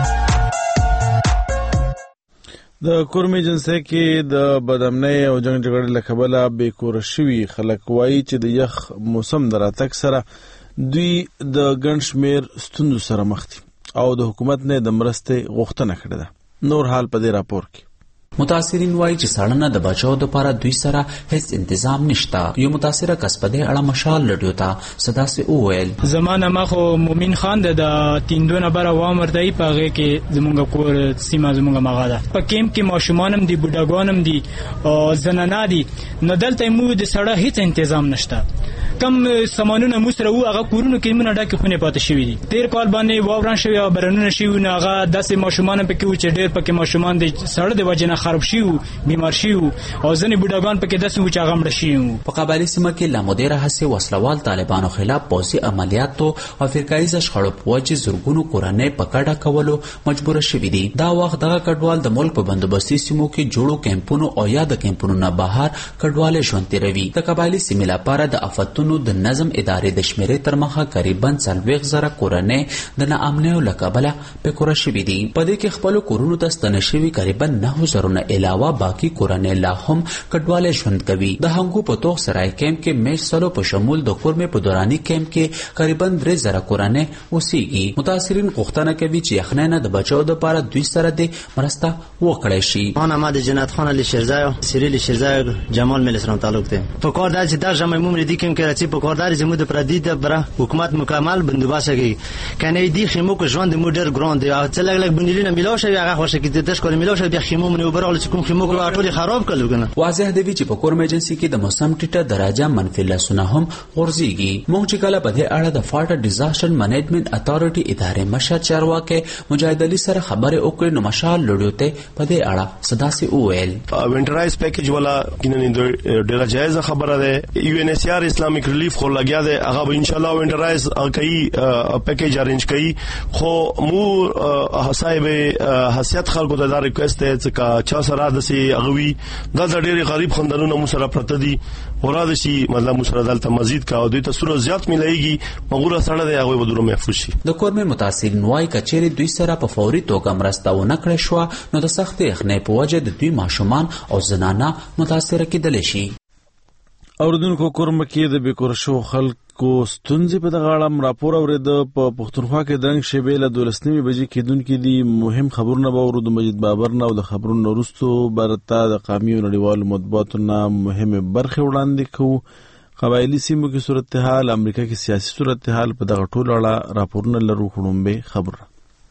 د کورمې جنسي کې د بدامنۍ او جنگ جګړې له کبله بې کوره شوي خلک وایي چې د یخ موسم د راتګ سره دوی د ګڼ شمېر ستونزو سره مخ دي او د حکومت نه د مرستې غوښتنه کړې ده. نور حال په دې راپور کې متاثرین وایي چې سړنه د بچاو لپاره دوی سره هیڅ تنظیم نشته. یو متاثره کس په دې اړه مشال رادیو ته صدا سي وویل زمانه مخو مومن خان د تیندونه بره وامر دی پغه کې زمونږ کور سیمه زمونږ مغه ده په کیمپ کې ماشومانم دي بوډاګانم دي او زنانه دي نو دلته مو د سړه هیڅ تنظیم نشته. کم سامانونه مو سره هغه کورونو کې مونږ ډکه خونه پاتې شوی دي. تیر کال باندې واوران شوی او برنونه شوی نه هغه داسې ماشومان پکې و چې ډېر پکې ماشومان د سړه د وجنه خراب شيو بیمار شيو او ځنې بوډاګان پکې داسې و چې هغه مړ شيو. په قبایلی سیمه کې لامودیره هڅې وسلوال طالبانو خلاف پوځي عملیاتو او فرقایي شخړو په وجه زرګونو کورنۍ په کډه کولو مجبور شوي دي. دا وخت دغه کډوال د ملک په بندوبستي سیمو کې جوړو کیمپونو او یا د کیمپونو نه بهر کډوال ژوند تیروي. د قبایلی سیمې لپاره د افتونو د نظم ادارې د شمیرې تر مخه قریبا 40,000 کورنۍ د ناامنیو له کبله په کور شوي دي. په دې کې خپل کورونو ته ستنه شوي قریبا 9,000 نه علاوه باقی کورنۍ لا هم کډوال ژوند کوي. د هنګو په توغ سرای کیمپ کې میشلو په شمول د کورمې په دوراني کیمپ کې قریبا 3,000 کورنۍ اوسېږي. متاثرین غوښتنه کوي چې یخنۍ نه د بچاو لپاره دوی سره د مرسته وکړي شي. انا ما د جنات خان علی شیرزای سیریل شیرزای جمال مل سره تعلق دی. په کار د چې د جمع عمومي د کیمپ کې راځي په کار د زموږ د پردي د بره حکومت مکمل بندوبست کوي. کنه دی خیمو کو ژوند مودر ګراند دی او څلګ لګ بنیلینه ملو شوی هغه خوشی کې د تشکل ملو شوی د خیمو منو برغل چې کوم خیمو کو ټول خراب کړل کنه. واضح دی چې په کورم ایجنسی کې د موسم ټیټه درجه منفي لسونه هم غورځيږي. موږ چې کله په دې اړه د فالټ ډیزاستر مینجمنت اتھارټي ادارې مشر چارواکي مجاهد علي سره خبره وکړه نو مشال لړوته په دې اړه صدا سي وویل وینټرایز پیکیج ولا کینن ډیره جایز خبره ده. یو ان اس ار اسلامیک اکانومیک ریلیف خو لګیا دی هغه ان شاء الله وینټرایز کوي پیکیج ارینج کوي خو مو صاحب حیثیت خلکو ته دا ریکوست دی چې چا سره د سي اغوي دا ډېر غریب خاندانونو مو سره پرته دي وراد شي مطلب مو سره دلته مزید کا او دوی ته سره زیات ملایږي مغوره سره دی هغه بدرو محفوظ شي. د کورمن متاثرین وايي کچېری دوی سره په فوري توګه مرسته ونه کړې شو نو د سخت یخنۍ په وجه د دوی ماشومان او زنانه متاثر کېدل شي. اوردونکو کورم کې د بیکور شو خلکو ستونزې په دغه اړه راپور اورید په پښتونخوا کې درنګ شیبې له 12 بجې کېدونکې دي مهم خبرونه به ورود مجید بابر نه او د خبرونو وروسته برته د قومي او نړیوالو مطبوعاتو نه مهمه برخه وړاندې کوو. قبایلی سیمو کې صورتحال امریکا کې سیاسي صورتحال په دغه ټولو اړه راپورونه لرو خړومبه خبره.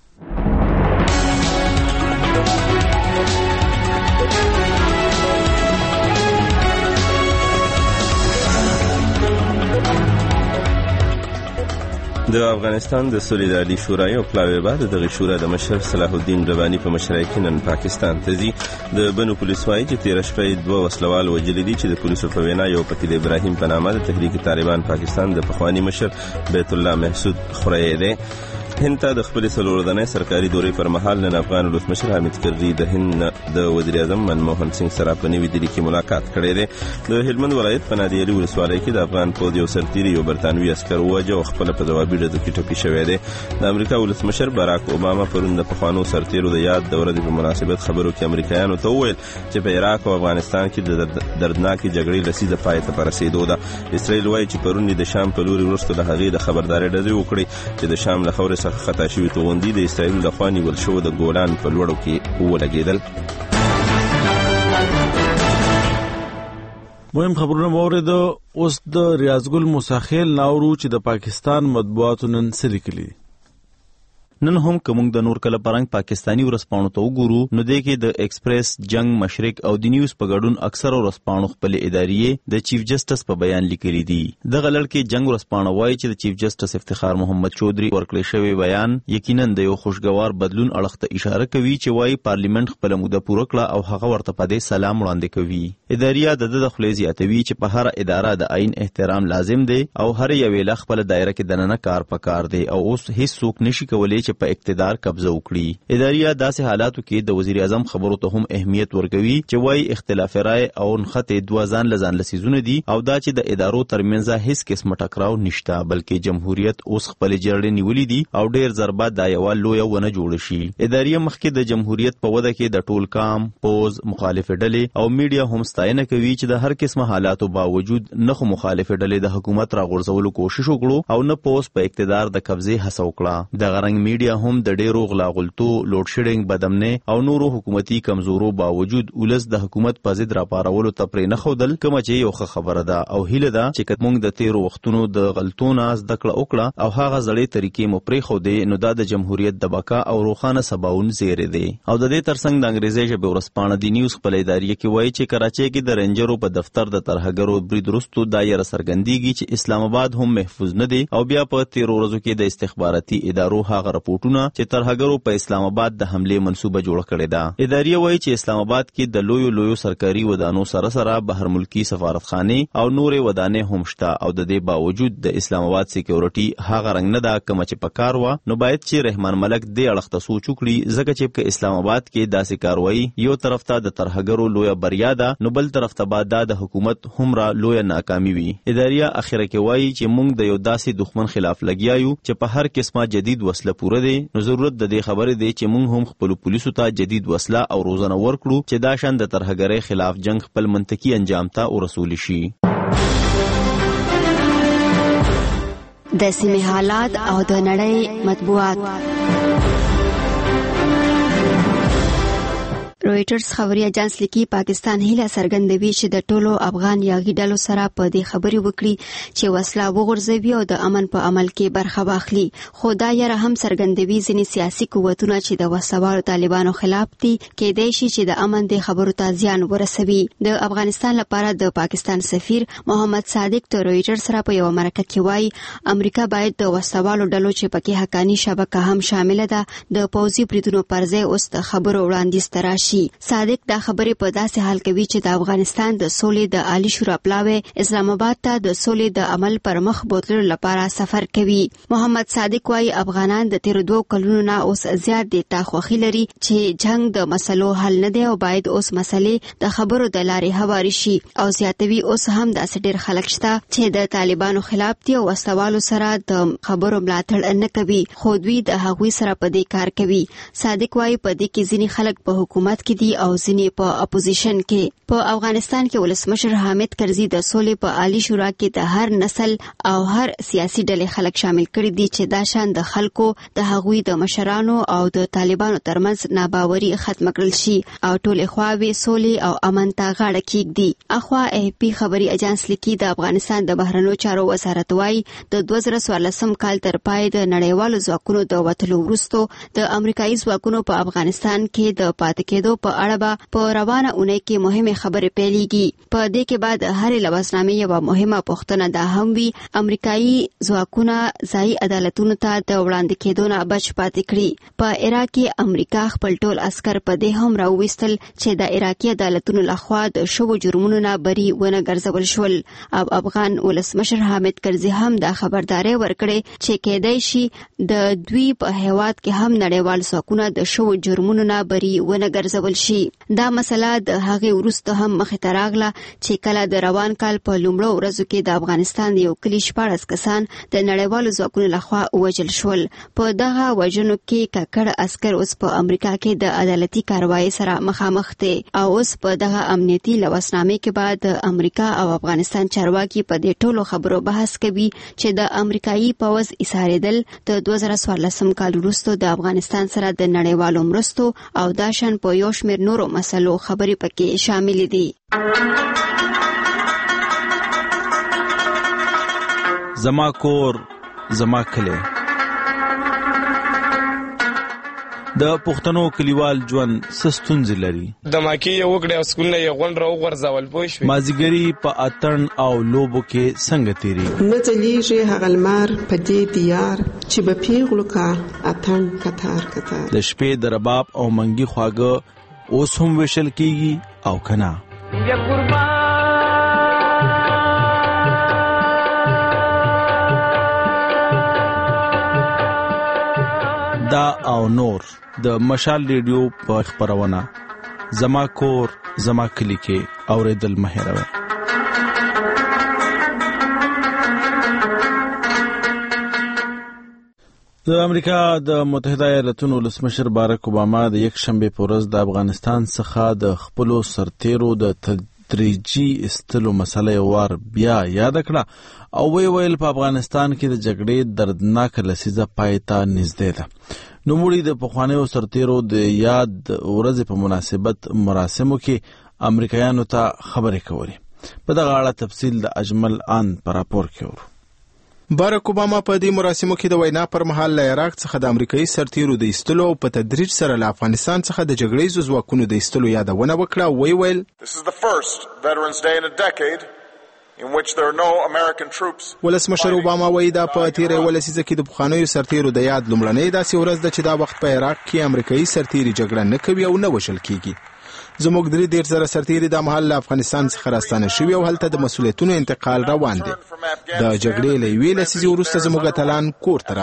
د افغانستان د سولیداري شورای او پلاوی بعد دغه شورا د مشر صلاح الدین ربانی په مشرۍ کې نن پاکستان ته ځي. د بنو پولیس وايي چې تیر شپه 2 وسلوال وژل دي چې د پولیسو په وینا یو پتیل ابراهیم په نامه د تحریک طالبان پاکستان د پخوانی مشر بیت الله محسود خوري دی. هند ته د خپل څلورځنۍ سرکاري دورې پر مهال نن افغان ولسمشر حامد کرزي د هند د وزیر اعظم منموهن سنگ سره په نوې دلې کې ملاقات کړی دی. د هلمند ولایت په نادي علي ولسوالۍ کې د افغان پوځ یو سرتیری یو برتانوي عسکر وواژه او خپل په ځوابي ډزو کې ټپي شوی دی. د امریکا ولسمشر باراک اوباما پرون د پخوانو سرتیرو د یاد د ورځې په مناسبت خبرو کې امریکایانو ته وویل چې په عراق او افغانستان کې د دردناکې جګړې لسیزه پای ته رسیدو ده. اسرائیل وايي چې پرون د شام په لوري وروسته د هغې د خبرداري ډزې وکړې چې د شام له خاورې څخه خطا شوي توغندي د اسرائیل د خوا نیول شوو د ګولان په لوړو کې ولګېدل. مهم خبرونه مورد اوس د ریاض ګل موساخیل ناورو چې د پاکستان مطبوعاتو نن څه لیکلي. نن هم کومنګ د نور کله پرنګ پاکستانی ورسپانو ته وګورو نو د کې د ایکسپریس جنگ مشرق او د نیوز په ګډون اکثر ورسپانو خپل ادارې د چیف جسټس په بیان لیکلي دي. د غلړ کې جنگ ورسپانو وايي چې د چیف جسټس افتخار محمد چودري ورکړی شوی بیان یقینا د یو خوشګوار بدلون اړخ ته اشاره کوي چې وايي پارلیمنت خپل موده پوره کړه او هغه ورته په دې سلام وړاندې کوي. ادارې د خپل زیاتوي چې په هر اداره د آئین احترام لازم دی او هر یو له خپل دایره کې دننه کار پکار دی او اوس هیڅ څوک نشي کولای چې په اقتدار قبضه وکړي. ادارې داسې حالاتو کې د وزیر اعظم خبرو ته هم اهمیت ورکوي چې وايي اختلاف رائے او نخته دوه ځان لزان لسیزونه دي او دا چې د ادارو ترمنځ هیڅ قسم ټکراو نشته بلکې جمهوریت اوس خپل جرړې نیولې دي او ډیر ضربات د یو لوی ونه جوړ شي. ادارې مخکې د جمهوریت په وده کې د ټول کام پوز مخالف ډلې او میډیا هم ستاینه کوي چې د هر قسم حالاتو باوجود نه مخالف ډلې د حکومت راغورځولو کوشش وکړو او نه پوز په اقتدار د قبضه هڅه وکړه. د غرنګ میډیا هم د ډیرو غلاغلتو لوډ شیډینګ بدمنه او نورو حکومتي کمزورو باوجود ولس د حکومت په ضد راپارولو ته پرې نه خودل کوم چې یو خبره ده او هیله ده چې کتمونږ د تیرو وختونو د غلطونو از دکړه وکړه او هغه زړې طریقې مو پرې خو دي نو د جمهوریت د بقا او روخانه سباون زیره دي. او د دې ترڅنګ د انګریزي ژبه ورسپانه دی نیوز خپل ادارې کې وایي چې کراچۍ کې د رنجرو په دفتر د ترهګرو برید وروسته دایره سرګندېږي چې اسلام آباد هم محفوظ نه دی او بیا په تیرو ورځو کې د استخباراتي ادارو هغه راپورټونه چې ترهګرو په اسلام آباد د حمله منسوبه جوړه کړې ده. ادارې وایي چې اسلام آباد کې د لویو سرکاري ودانو سره بهر ملکی سفارتخانه او نورې ودانې هم شته او د دې باوجود د اسلام آباد سکیورټي هغه رنګ نه ده کوم چې پکار و نو باید چې رحمان ملک دې اړخ ته سوچ وکړي ځکه چې په اسلام آباد کې داسې کاروایی یو طرف ته د ترهګرو لوی بریا ده نو بل طرف ته بعد د حکومت همرا لوی ناکامي وي. ادارې اخره کې وایي چې موږ د یو داسې دښمن خلاف لګیایو چې په هر قسمه جدید وسله پوره دي نو ضرورت د دې خبرې دی چې موږ هم خپل پولیسو ته جدید وسله او روزنه ورکړو چې دا شان د ترهګرۍ خلاف جنگ خپل منطقي انجام ته ورسول شي. د سیمې حالات او د نړۍ مطبوعات. رويټرز خبري اجانس لیکي پاکستان هیله څرګندوي چې د ټولو افغان یاغي ډلو سره په دې خبرې وکړي چې وسله وغورځوي او د امن په عمل کې برخه واخلي. خو دا یې هم څرګندوي ځینې سیاسي قوتونه چې د وسوالو طالبانو خلاف دي کېدای شي چې د امن د خبرو ته زیان ورسوي. د افغانستان لپاره د پاکستان سفیر محمد صادق د رويټرز سره په یو مرکه کې وایي امریکا باید د وسوالو ډلو چې پکې حقانی شبکه هم شامل ده د پوځي بریدونو پر ځای اوس د خبرو وړاندیز تراشي. شي. صادق دا خبرې په داسې حال کوي چې د افغانستان د سولې د عالی شورا پلاوی اسلام آباد ته د سولې د عمل پر مخ بوتلو لپاره سفر کوي. محمد صادق وايي افغانان د تیر 2 کلونو نه اوس زیات د تاخوخي لري چې جنگ د مسلو حل نه دی او باید اوس مسلې د خبرو د لارې هواري شي او زیاتوي اوس هم داسې ډېر خلک شته چې د طالبانو خلاف دي او وسوالو سره د خبرو ملاتړ نه کوي خو دوی د هغوی سره په دې کار کوي. صادق وايي په دې کې ځینې خلک په حکومت کې دي او ځینې په اپوزیشن کې. په افغانستان کې ولسمشر حامد کرزي د سولې په عالی شورا کې د هر نسل او هر سیاسي ډلې خلک شامل کړي دي چې دا شان د خلکو د هغوی د مشرانو او د طالبانو ترمنځ ناباوري ختم کړل شي او ټولې خواوې سولې او امن ته غاړه کېږدي. اخوا AFP خبري اجانس لیکي د افغانستان د بهرنیو چارو وزارت وايي د 2014 کال تر پای د نړیوالو ځواکونو د وټلو وروسته د امریکایي ځواکونو په افغانستان کې د پاتې کېدو په اړه په روانه اونۍ کې مهمه خبرې پیلېږي. په دې کې بعد هر لوازنامې یو مهمه پوښتنه ده هم وی امریکایي ځواکونه ځای عدالتونو ته د وړاندې کېدو نه بچ پاتې کړي. په عراق کې امریکا خپل ټول عسكر په دې هم راوویستل چې د عراقي عدالتونو لخوا د شوو جرمونو نه بری ونه ګرځول شول. افغان ولسمشر حامد کرزي هم دا خبرداري ورکړي چې کېدای شي د دوی په هیواد کې هم نړیوال ځواکونه د شوو جرمونو نه بری ونه ګرځول شي. دا مسله د هغه وروسته هم مخې ته راغله چې کله د روان کال په لومړو ورځو کې د افغانستان یو کلی 14 کسان د نړیوالو ځواکونو لخوا وژل شول. په دغه وژنو کې ککړ عسكر اوس په امریکا کې د عدالتي کاروایی سره مخامخ دي او اوس په دغه امنیتي لواسنامې کې بعد امریکا او افغانستان چارواکي په دې ټولو خبرو بحث کوي چې د امریکایي پوځ ایساریدل د 2014 کال وروسته د افغانستان سره د نړیوالو مرستو او داشن په یو شمېر نورو مسلو خبرې پکې شامل دي. زما کور زما کلی. د پښتنو کلیوال ژوند ستونزې لري. د ماکي یو وګړي اسکول یو غون راو غرزول پوه شو. مازیګری په اتن او لوبو کې څنګه تیری نه ځلیږي هغه لمر په دې دیار چې به پیغلو کا اتن کتار کتار. د شپې د رباب او منګي خواږه اوس هم وشل کیږي او کنا. یا قربان دا او نور د مشال ریډیو په خبرونه زما کور زما کلی کې اوریدل مهروي. د امریکا د متحده ایالاتونو ولسمشر باراک اوباما د یک شنبه په ورځ د افغانستان څخه د خپل سرتیرو د تدریجي استلو مسله وار بیا یاد کړه او ویل په افغانستان کې د جګړې دردناک لسیزه پایته نږدې ده. نو موږ د پخوانیو سرتیرو د یاد ورځې په مناسبت مراسمو کې امریکایانو ته خبرې کولې. په دغه اړه تفصیل د اجمل آن پر راپور کې ورو. باراک اوباما په دې مراسمو کې د وینا پر مهال له عراق څخه د امریکایي سرتیرو د ایستلو په تدریج سره له افغانستان څخه د جګړې ځواکونو د ایستلو یادونه وکړه. ویل This is the first Veterans Day in a decade in which there are no American troops. ولسمشر اوباما وایي دا په تیرې ولسیزه کې د پخوانیو سرتیرو د یاد لومړنۍ داسې ورځ ده چې دا وخت په عراق کې امریکایي سرتیري جګړه نه کوي او نه وژل کیږي. زموږ 3 سرتیري د محل افغانستان څخه راستانه شوي او هلته د مسؤلیتونو انتقال روان دي. د جګړې له یوې لسیزې وروسته زموږ اتلان کور ته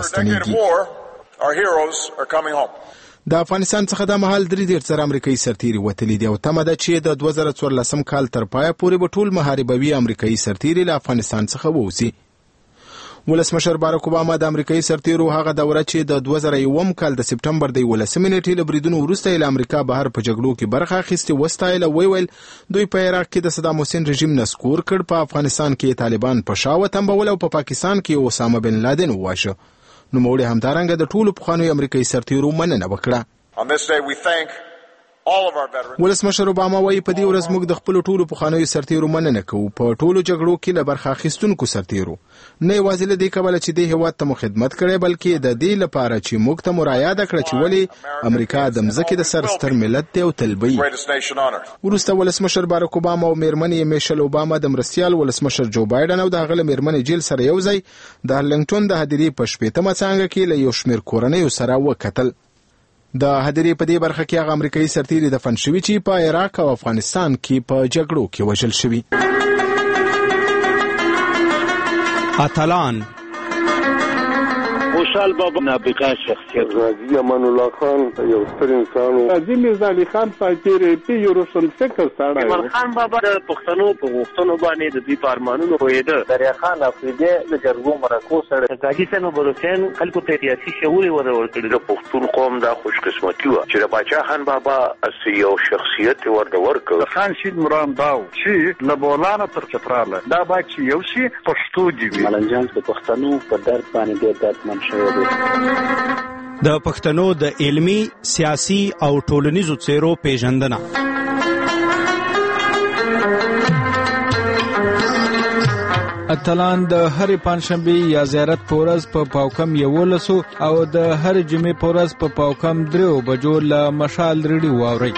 راستنېږي. د افغانستان څخه د محل 3 امریکایي سرتیري وتلي دي او تمه ده چې د 2014 کال تر پایه پورې به ټول محاربوي امریکایي سرتیري له افغانستان څخه ووځي. ولسمشر باراک اوباما د امریکایي سرتیرو هغه دوره چې د 2001 کال د سپټمبر د 11 نیټې له بریدونو وروسته له امریکا بهر په جګړو کې برخه اخیستې وستایله. ویل دوی په عراق کې د صدام حسین رژیم نسکور کړ، په افغانستان کې طالبان په شا وتمبول او په پاکستان کې اسامه بن لادن وواژه. نوموړي همدارنګه د ټولو پخوانیو امریکایي سرتیرو مننه وکړه. On this day we thank all of our veterans. ولسمشر اوباما وايي په دې ورځ موږ د خپل ټولو پخوانیو سرتیرو مننه کوو، په ټولو جګړو کې له برخه اخیستونکو سرتیرو، نه یوازې له دې کبله چې د هیواد ته مو خدمت کړی بلکې د دې لپاره چې موږ ته مو رایاده کړه چې ولې امریکا د مځکې د سر ستر ملت دی او تل به وي. وروسته ولسمشر باراک اوباما او میرمنې میشل اوباما د مرستیال ولسمشر جو بایدن او د هغه میرمنې جیل سره یو ځای د هرلنګټون د هدیرې په 18مه څانګه کې له یو شمېر کورنیو سره وکتل. د هدیرې په دې برخه کې هغه امریکایي سرتیري دفن شوي چې په عراق او افغانستان کې په جګړو کې وژل شوي. اتلان خوشحال بابا نابغه شخصیت، غازی امان الله خان یو ستر انسان، غازی میرزا علي خان فاجر یو روشنفکر سړی، ایمان خان بابا د پښتنو په غوښتنو باندې د دوی په ارمانونو پوهېده، دریا خان افریدی د جرګو مرکو سړی، غازي صاحب حسین خلکو ته سیاسي شعور ورکړی. د پښتون قوم دا خوش قسمتي وه چې د باچا خان بابا یو شخصیت ورکړ. خان شید مرام داو چې له بولانه تر چتراله دا باید چې یو شي پښتو دي وي. ملنجان د پښتنو په درد باندې ډېر دردمن د پښتنو د علمي، سیاسي او ټولنیزو څیرو پیژندنه. اتلان د هرې پنځشنبې یا زیارت په ورځ په پاوکم 11 او د هرې جمعې په ورځ په پاوکم 3 بجو له مشال ریډیو واورئ.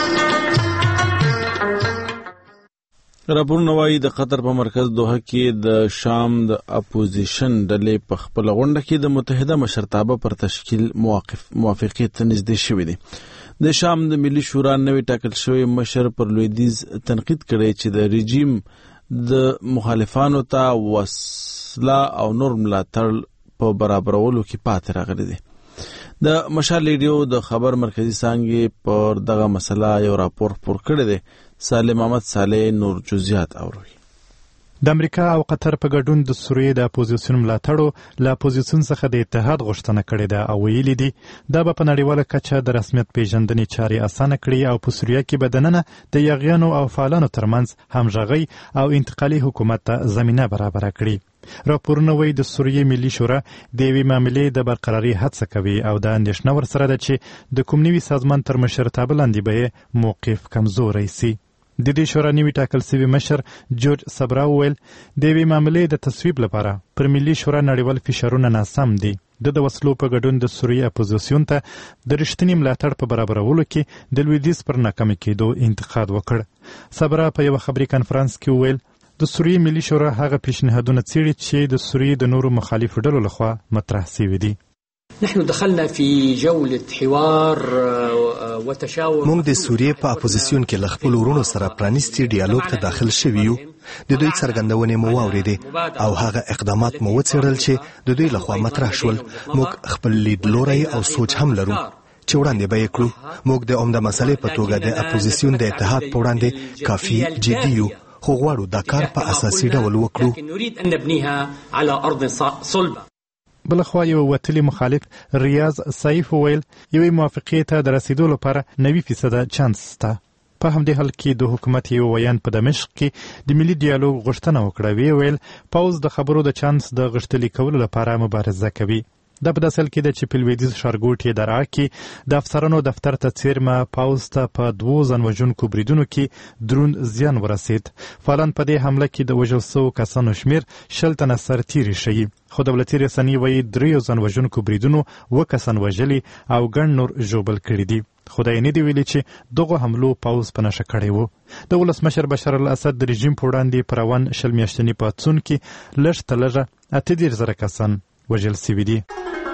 راپورونه وایي د قطر په مرکز دوحه کې د شام د اپوزیشن ډلې په خپل غونډه کې د متحده مشرتابه پر تشکیل موافقې ته نږدې شوې دي. د شام د ملي شورا نوی ټاکل شوی مشر پر لویدیځ تنقید کړی چې د رژیم د مخالفانو ته وسله او نور ملاتړ په برابرولو کې پاتې راغلی دی. د مشال ریډیو د خبر مرکزی څانګې پر دغه مسله یو راپور خپور کړی دی. سالم محمد صالح نور جزئیات اوروي. د امریکا او قطر په ګډون د سوریې د اپوزیسیون ملاتړو له اپوزیسیون څخه د اتحاد غوښتنه کړې ده او ویلي دي دا به په نړیواله کچه د رسمیت پیژندنې چارې اسانه کړي او په سوریه کې به دننه د یاغیانو او فعالانو ترمنځ همغږي او انتقالي حکومت ته زمینه برابره کړي. راپورونه وایي د سوریې ملي شورا د یوې معاملې د برقراري هڅه کوي او د اندېښنه ورسره ده چې د کوم نوي سازمان تر مشرتابه لاندې به موقف کمزوری سي. د دې شورا نوي ټاکل شوي مشر جورج صبرا وویل د یوې معاملې د تصویب لپاره پر ملي شورا نړیوال فشارونه ناسم دي. د وسلو په ګډون د سوریې اپوزیسیون ته د رښتینی ملاتړ په برابرولو کې د لویدیځ پر ناکامۍ کېدو انتقاد وکړ. صبرا په یو خبري کانفرنس کې وویل د سوریې ملي شورا هغه پیشنهادونه څېړي چې د سوریې د نورو مخالفو ډلو لخوا مطرح شوي دي. نحن دخلنا في جولة حوار وتشاور. موږ د سوریې په اپوزیسیون کې له خپلو وروڼو سره پرانیستي ډیالوګ ته داخل شوي یو. د دوی څرګندونې مو واورېدې او هغه اقدامات مو وڅېړل چې د دوی لخوا مطرح شول. موږ خپل لیدلوری او سوچ هم لرو چې وړاندې به یې کړو. موږ د عمده مسلې په توګه د اپوزیسیون د اتحاد په وړاندې کافي جدي یو، خو غواړو دا کار په اساسي ډول وکړو. بلخوا یو وتلی مخالف ریاض سیف ویل یوې موافقې ته د رسیدو لپاره 90% چانس شته. په همدې حال کې د حکومت یو ویان په دمشق کې د ملي ډیالوګ غوښتنه وکړه. ویل پوز د خبرو د چانس د غښتلي کولو لپاره مبارزه کوي. دا په داسې حال کې ده چې په لویدیځ ښارګوټي درعا کې د افسرانو دفتر ته څیرمه پوز ته په 2 ځانوژونکو بریدونو کې دروند زیان ورسید. فعلان په دې حمله کې د وژل شوو کسانو شمیر 60 تنه سرتیري شوي، خو دولتي رسنۍ وایي 3 ځانوژونکو بریدونو 2 کسان وژلي او ګڼ نور ژوبل کړي دي. خدای نه دی ویلي چې دغه حملو پوز په نشه کړی و. د ولسمشر بشار الاسد د رژیم په وړاندې پر روان شل میاشتني پاڅون کې لږ تر لږه 18,000 کسان وژل شوي دي.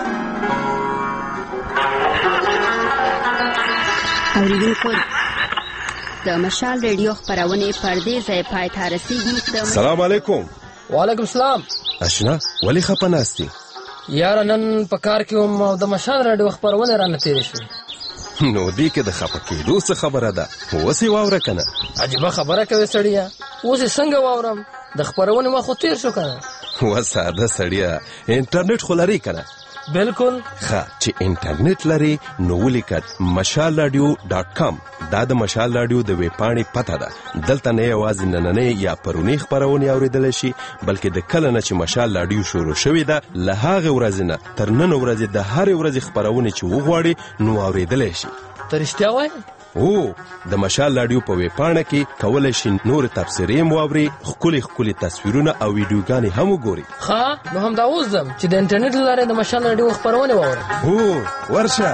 اوریدونکو د مشال ریډیو خبرونه پر دې ځای پای ته رسیدي. السلام علیکم. وعلیکم السلام. اشنا ولی خپناستی یار نن په کار کې هم د مشال ریډیو خبرونه را نتیری شو. نو دې کې د خپکېدو څه خبره ده؟ وسی واوره کنه. عجیب خبره کوي سړیا. اوس څنګه واورم؟ د خبرونه ما خو تیر شو کنه. وساده سړیا انټرنیټ خو لري کنه؟ بالکل. ښه چې انټرنیټ لري نو ولیکه mashalradio.com. دا د مشال رادیو د ویب پاڼې پته ده. دلته نه یوازې نننۍ یا پرونی خبرونه اوریدل شي بلکې د کله نه چې مشال رادیو شروع شوې ده له هغه ورځې نه تر نن ورځې د هرې ورځې خبرونه چې وغواړي نو اوریدل شي. ته رښتیا وایې؟ او د مشال رادیو په ویب پاڼه کې کولای شي نور تفسیرې مواوري، ښکلي تصویرونه او ویډیوګانې هم وګوري. ښه نو هم دا اوس ځم چې د انټرنیټ له لارې د مشال رادیو خبرونه واورم. هو ورشه.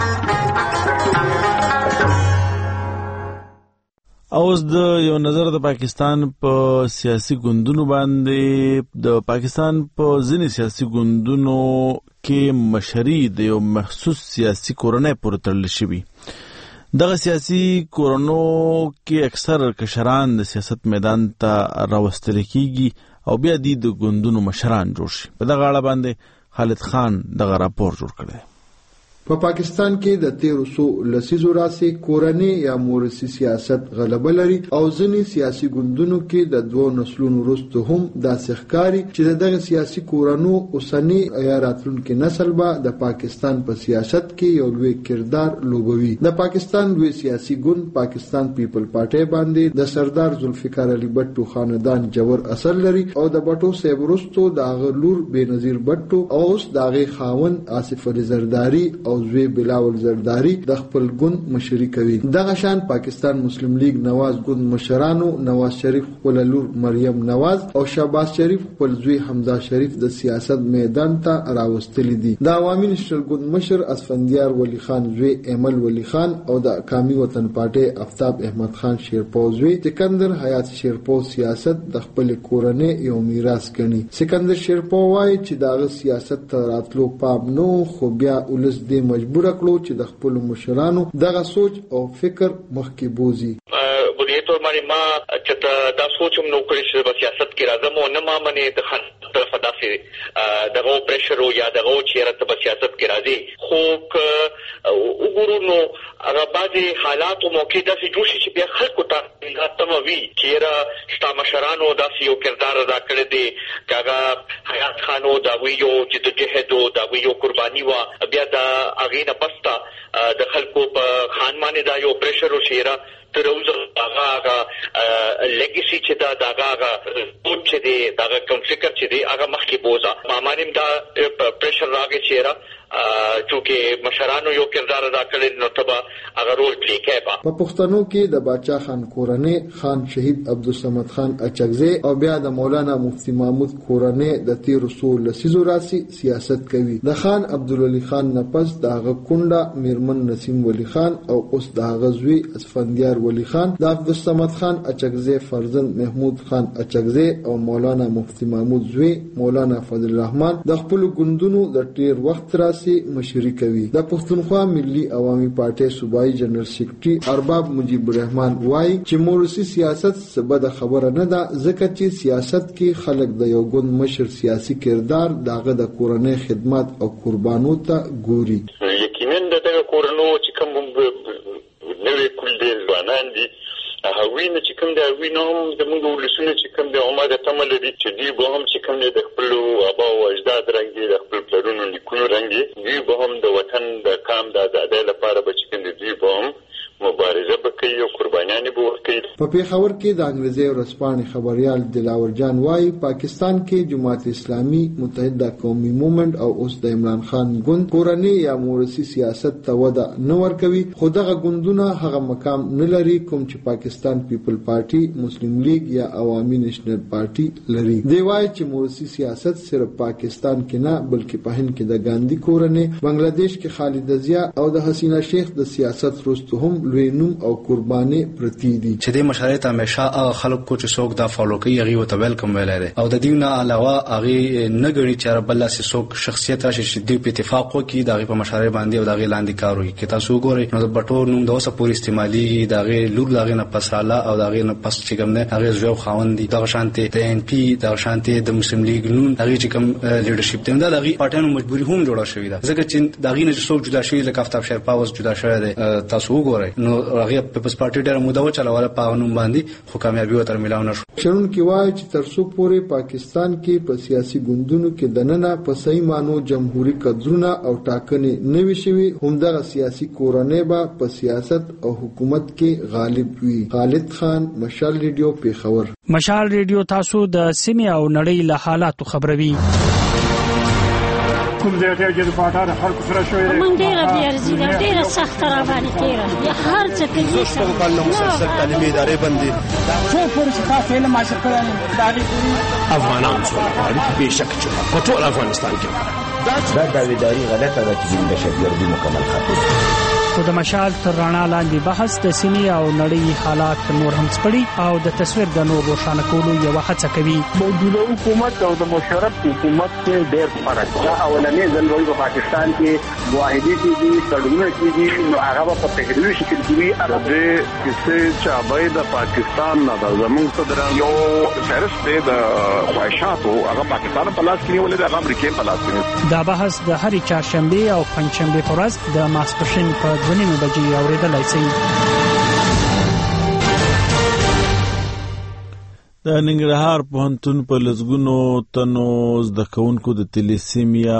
اوس د یو نظر د پاکستان په سیاسي ګوندونو باندې. د پاکستان په ځینې سیاسي ګوندونو کې مشري د یو مخصوص سیاسي کورنۍ پورې تړل شوي. دغه سیاسي کورنو کې اکثر کشران د سیاست میدان ته راوستل کیږي او بیا د ګوندونو مشران جوړ شي. په دغه اړه باندې خالد خان دغه راپور جوړ کړی. په پاکستان کې د 1300 لسیزو راسي کورنۍ یا مورثي سیاست غلبه لري او ځینې سیاسي ګوندونو کې د دوه نسلونو وروسته هم داسې ښکاري چې دغه سیاسي کورنو اوسنی یا راتلونکي نسل به د پاکستان په سیاست کې یو لوی کردار لوبوي. د پاکستان لوی سیاسي ګوند پاکستان پیپل پارټي باندې د سردار ذوالفقار علي بټو خاندان جوړ اثر لري او د بټو صاحب وروسته د هغه لور بېنظیر بټو او اوس د هغې خاوند آصف علي زرداري او زوی بلاول زرداری د خپل ګوند مشري کوي. دغه شان پاکستان مسلم لیگ نواز ګوند مشرانو نواز شریف خپل لور مریم نواز او شهباز شریف خپل زوی حمزه شریف د سیاست میدان ته راوستلي دي. د عوامي نشنل ګوند مشر اسفندیار ولی خان زوی ایمل ولی خان او د قومي وطن پارټي آفتاب احمد خان شیرپو زوی سکندر حیات شیرپو سیاست د خپل کورنۍ یو میراث ګڼي. سکندر شیرپو وایي چې دغه سیاست ته راتلو پام نو خو بیا ولس دې مجبور کړو چې د خپل مشرانو دغه سوچ او فکر مخکې بوزي. بنیاد طور باندې ما چې دا سوچ هم نو کړی چې په سیاست کې راځم او نه ما منې د خان طرفه داسې دغه پریشر یا دغه چیرته په سیاست کې راځي. خو وګورو نو هغه بعضې حالات او موقع داسې جوړ شي چې بیا خلکو ته تمه وي چې را ستا مشرانو داسې یو کردار ادا کړی دی چې هغه حیات خان او د هغوی یو جدوجهد او د هغوی یو قرباني وه. بیا د هغې نه پسته د خلکو په خان باندې دا یو پریشر و چې را تر اوسه هغه لیګسي چې دا هغه سوچ چې دی دغه کوم فکر چې دی هغه مخکې بوزه. ما باندې دا پریشر راغی چې را چونکې مشرانو یو کردار ادا کړی نو ته به هغه رول پلی کوې. په پښتنو کې د باچا خان کورنۍ خان شهید عبدالصمد خان اچکزی او بیا د مولانا مفتی محمود کورنۍ د 1300 لسیزو راسي سیاست کوي. د خان عبدالولي خان نه پس د هغه کونډه میرمن نسیم ولی خان او اوس د هغه زوی اسفندیار ولی خان د عبدالصمد خان اچکزی فرزند محمود خان اچکزی او مولانا مفتی محمود زوی مولانا فضل الرحمن د خپل ګوندونو د ډیر وخت راسي مشري کوي. د پښتونخوا ملي عوامي پارټي صوبایي جنرال سیکرټري ارباب مجيب الرحمن وایي چې مورثي سیاست څه بده خبره نه ده ځکه چې سیاست کې خلک د یو ګوند مشر سیاسي کردار دغه د کورنۍ خدمات او قربانو ته ګوري. یقینا دغه کورنو چې کوم نوې کول دي ځوانان دي هغوی نه چې کوم دی هغوی نه هم زموږ ولسونه چې کوم دی هماغه تمه لري چې دوی به هم چې کوم دی د خپلو آبا او اجداد رنګ دي د خپل پلرونو نیکونو رنګ دي دوی به هم د وطن د قام د ازادۍ لپاره به چې کوم دی دوی به هم مبارزه به کوي او قربانیانې به ورکوي. په پېښور کې د انګریزي ورځپاڼې خبریال دلاور جان وایي پاکستان کې جماعت اسلامي متحده قومي موومنټ او اوس د عمران خان ګوند کورنۍ یا مورثي سیاست ته وده نه ورکوي خو دغه ګوندونه هغه مقام نه لري کوم چې پاکستان پیپل پارټي مسلم لیگ یا عوامي نېشنل پارټي لري. دی وایي چې مورثي سیاست صرف پاکستان کې نه بلکې په هند کې د ګاندھی کورنۍ بنگلاديش کې خالد ضیا او د حسینا شیخ د سیاست وروسته هم لوی نوم او قرباني پرتی دي. چې د مشارکت همیشه هغه خلک کو چې څوک دا فالو کوي هغه ته ویلکم ویلای دي او د دې نه علاوه هغه نه غني چې بل څه څوک شخصیت راشي چې د اتفاق کوي دغه په مشارکت باندې او دغه لاندې کار کوي. که تاسو ګورئ نو د بټور نوم د اوسه پوری استعمالي دغه لور دغه نه پساله او دغه نه پس چې کوم نه هغه زو خوند دي دغه شانته د ان پی دغه شانته د مسلم لیگ نوم هغه چې کوم لیډرشپ ته دغه پارټانو مجبوری هم جوړه شوې ده ځکه چې دغه نه څوک جدا شوی لکه افتاب شیرپاوس جدا شوی دی. تاسو وګورئ نو هغه پیپلز پارټي ډېر موده وچلواله په قانون باندې خو کامیابی وتر ملاو نشو. شرون کې وایي چې ترڅو پورې پاکستان کې په سیاسي ګوندونو کې دننه په صحیح مانو جمهوریت قدرونه او ټاکنې نه وي شوي همدغه سیاسي کورنۍ به په سیاست او حکومت کې غالب وي. خالد خان مشال ریډیو پېښور. مشال ریډیو تاسو د سیمې او نړۍ له حالاتو خبروي. کوم ځای ته چې د پاټار خلکو سره شوې ده مونږ ډېره سخت را باندې تیره هر څه کوي څه کال نو مسلسل تعلیمي ادارې بندي څو پورې چې تاسو علم حاصل کړئ دا افغانان څو غواړي بهشکه چې په ټول افغانستان کې دا داویداری غلطه ده چې د بشرګردي مکمل خاطر خو د مشال تر رڼا لاندې بحث د سیمې او نړۍ حالات نور هم سپړي او د تصویر د نور روښانه کولو یو هڅه کوي. موجوده حکومت او د مشرف حکومت کې ډېر فرق دی. اولنې ځل په پاکستان کې واحدي کېږي تړونونه کېږي نو هغه په تحریري شکل کې عربي کیسې چې ابای د پاکستان نه د زموږ صدران یو فهرست دی د خواهشاتو هغه پاکستان په لاس کې نیولې د امریکا په لاس کې. دا بحث د هرې چهارشنبه او پنځشنبه په ورځ د ماسپښین په 2:30 بجې اورېدلای شئ. د ننګرهار پوهنتون په لسګونو تنو زده کوونکو د تلیسیمیا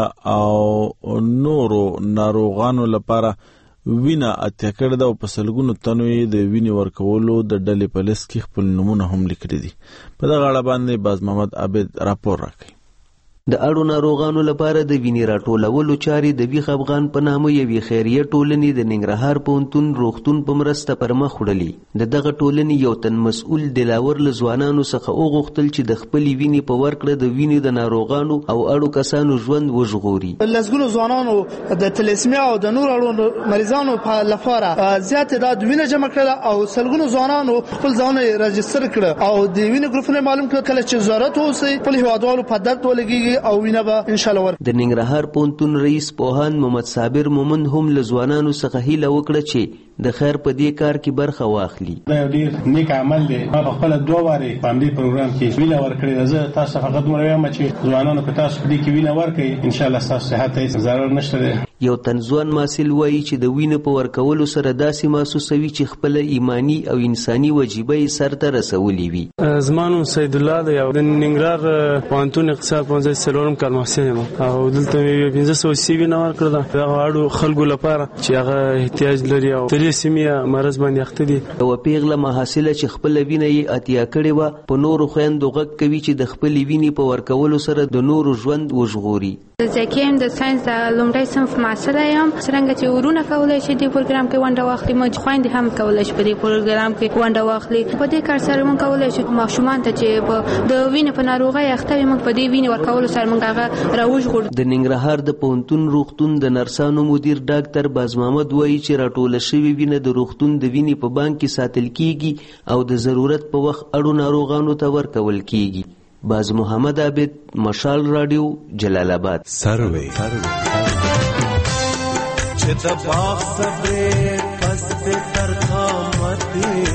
او نورو ناروغانو لپاره وینه اتیا کړې ده او په سلګونو تنو یې د وینې ورکولو د ډلې په لیست کې خپل نومونه هم لیکلي دي. په دغه اړه باندې باز محمد عابد راپور راکوي. د اړو ناروغانو لپاره د وینې راټولولو چارې د ویښ افغان په نامه یوې خیریه ټولنې د ننګرهار پوهنتون روغتون په مرسته پر مخ وړلې. د دغه ټولنې یو تن مسؤل دلاور له ځوانانو څخه وغوښتل چې د خپلې وینې په ورکړه د وینې د ناروغانو او اړو کسانو ژوند وژغوري. لسګونو ځوانانو د تلیسیمیا او د نور اړو مریضانو لپاره زیات تعداد وینه جمع کړه او سلګونو ځوانانو خپل ځان رجستر کړه او د وینې ګروپونه معلوم کړه کله چې ضرورت وسی خپل هیوادوالو په درد ولګي او وینه به ان شاء الله ور. د ننګرهار پوهنتون رئیس پوهاند محمد صابر مومند هم له ځوانانو څخه هیله وکړه چې د خیر په دې کار کې برخه واخلي. دا یو ډیر نیک عمل دی. ما په خپل 2 واره په دې پروګرام کې وینا ورکړې. زه تاسو فقط مرویم چې ځوانانو په تاسو دې کې وینا ورکړي ان شاء الله تاسو صحت ته ضرر نشته دی. یو تنځوان ماسل وایي چې د وینې په ورکولو سره داسې محسوسوي چې خپل ایمانی او انساني وجیبه یې سرته رسولې وي. زمانو سید الله دی او د ننګرهار پوهنتون اقتصاد پوهنځي څلورم کال محصل یم او دلته مې 1500 سی وی نه ورکړل. دا اړو خلکو لپاره چې هغه احتیاج لري او تلیسیمیا مرز باندې اخته دي. او پیغله محصله چې خپل وینه یې اتیا کړې و په نورو خويندو غږ کوي چې د خپل وینې په ورکولو سره د نورو ژوند وژغوري. زکیم د ساينس د لومړی صنف محصله یم. څنګه چې ورونه کولای شي د پروګرام کې ونډه واخلي مو خويندې هم کولای شي په دې پروګرام کې ونډه واخلي. په دې کار سره موږ کولای شو ماشومان ته چې د وینې په ناروغۍ اخته وي موږ په دې وینې ورکولو سره موږ هغه راوژغورو. د ننګرهار د پوهنتون روغتون د نرسانو مدیر ډاکټر باز محمد وایي چې راټول شوی وینه د روغتون د وینې په بانک کې ساتل کیږي او د ضرورت په وخت اړو ناروغانو ته ورکول کیږي. باز محمد عابد، مشال رادیو، جلال آباد. سروي چې د باغ صبر پس تر قامت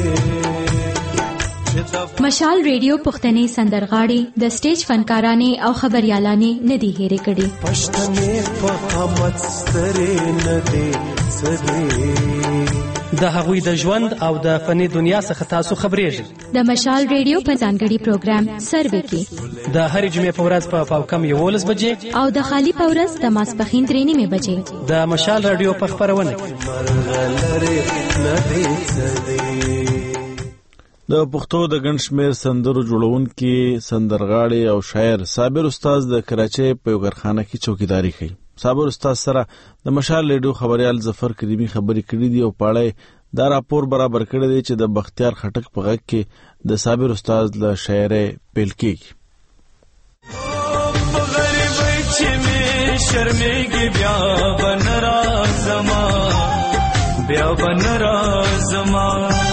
مشال ریډیو پښتني سندرغاړي د سټیج فنکارانه او خبريالانه ندي هېره کړي. پښتني په قامت ستري ندي سدي د هغوی د ژوند او د فني دنیا څخه تاسو خبرېږئ. د مشال ریډیو په ځانګړي پروګرام سروي کې د هرې جمعې په ورځ په پاوکم 11 بجې او د خالی په ورځ د ماسپښین 3:30 بجې د مشال رادیو په خبرونه د پښتو د ګڼ شمېر سندرو جوړونکي سندرغاړي او شاعر صابر استاد د کراچۍ په یو کارخانه کې چوکیداری کوي. صابر استاد سره د مشال ریډیو خبريال ظفر کریمی خبرې کړې دي او پاړې دا راپور برابر کړی دی چې د بختیار خټک په غږ کې د صابر استاد له شاعرۍ پیل کېږي. شرمېږي بیا بن رازما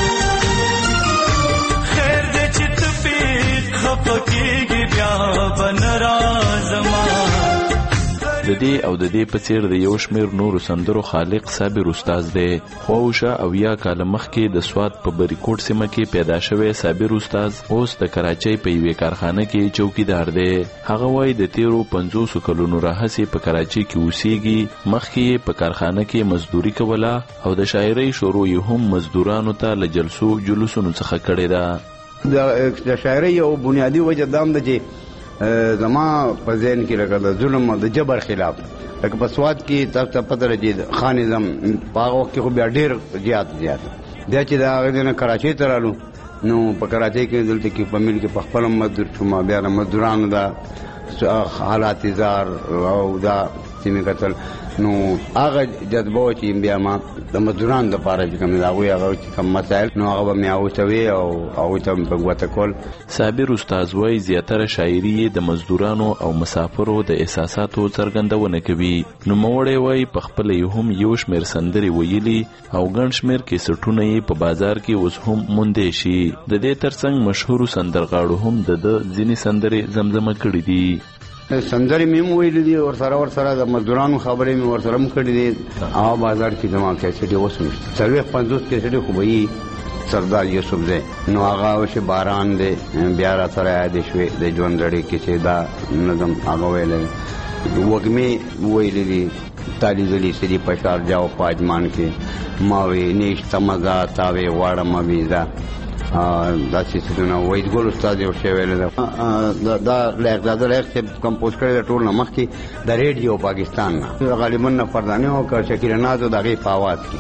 خیر دې چې ته پې خفقېږي بیا بن رازما. د دې او د دې په څیر د یو شمېر نورو سندرو خالق صابر استاد دی. خواوشه او یا کاله مخکې د سوات په بریکوټ سیمه کې پیدا شوی صابر استاد اوس د کراچۍ په یوې کارخانه کې چوکیدار دی. هغه وایي د تیرو 50 کلونو راهیسې په کراچۍ کې اوسېږي. مخکې په کارخانه کې مزدوري کوله او د شاعرۍ شروع یې هم مزدورانو ته له جلسو جلوسونو څخه کړې ده. د شاعرۍ یو بنیادی وجه دام ده چې زما په ذهن کې لکه د ظلم او د جبر خلاف لکه په سواد کې تاسو ته پته لري خان نظام په هغه وخت کې خو بیا ډېر زیات بیا چې دا هغه نه کراچۍ ته رالو نو په کراچۍ کې دلته کې په مل کې په خپل مزدور شوم. بیا د مزدورانو دا حالات زار او دا ناستې مې کتل نو هغه جذبه چې بیا ما د مزدورانو دپاره چې کوم د هغوی هغه چې کوم مسایل نو هغه به مې هغوی ته وي او هغوی ته مې په ګوته کول. صابر استاد وایي زیاتره شاعري یې د مزدورانو او مسافرو د احساساتو څرګندونه کوي. نوموړی وایي په خپله یې هم یو شمېر سندرې ویلي او ګڼ شمېر کیسټونه یې په بازار کې اوس هم موندی شي. د دې ترڅنګ مشهورو سندرغاړو هم د ځینې سندرې زمزمه کړي دي. سندرې مې هم ویلي دي ورسره د مزدورانو خبرې مې ورسره هم کړي دي. هغه بازار کې زما کیسټې اوس هم 40-50 کیسټې خو به یي سردار یوسف دی نو هغه اوس باران دی بیا را سره یادې شوې د ژوند رړې کې چې دا نظم هغه ویلی وږمې ویلي دي تالی زلی سری پشار جاو پاجمان کې ماوي نیشته مزه تاوې غواړم ویزا داسې څیزونه وحید ګل استاد یو شی ویلی ده دا لایق صاحب کمپوز کړی د ټول نه مخکې د ریډیو پاکستان نه غالبا فرداني او که شکیل نازو د هغې په آواز کې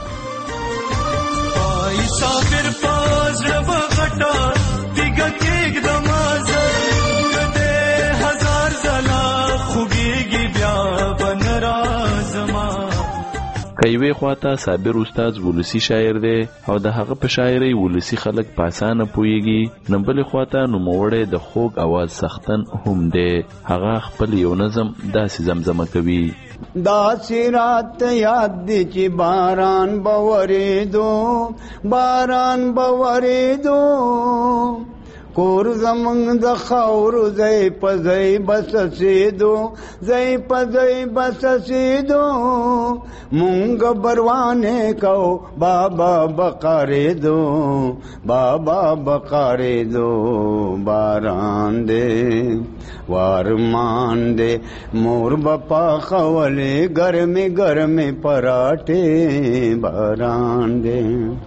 صابر پاز رب غټا دیګه کېږ د مازر دې هزار زلا خوږېږي بیا بن رازما. که یوې خواته صابر استاد ولسي شاعر دی او د هغه په شاعرۍ ولسي خلک په اسانه پوهیږي، نو بلې خواته نوموړی د خوږ اواز سختن هم دی. هغه خپل یو نظم داسې زمزمه کوي: داسې رات یاد دی چې باران به ورېدو کور زمونږ د خاورو ځای په ځای بسسېدو مونږ بروانې کو بابا بقارېدو باران دې وارمان دې مور بپا خولې ګرمې پراټې باران دې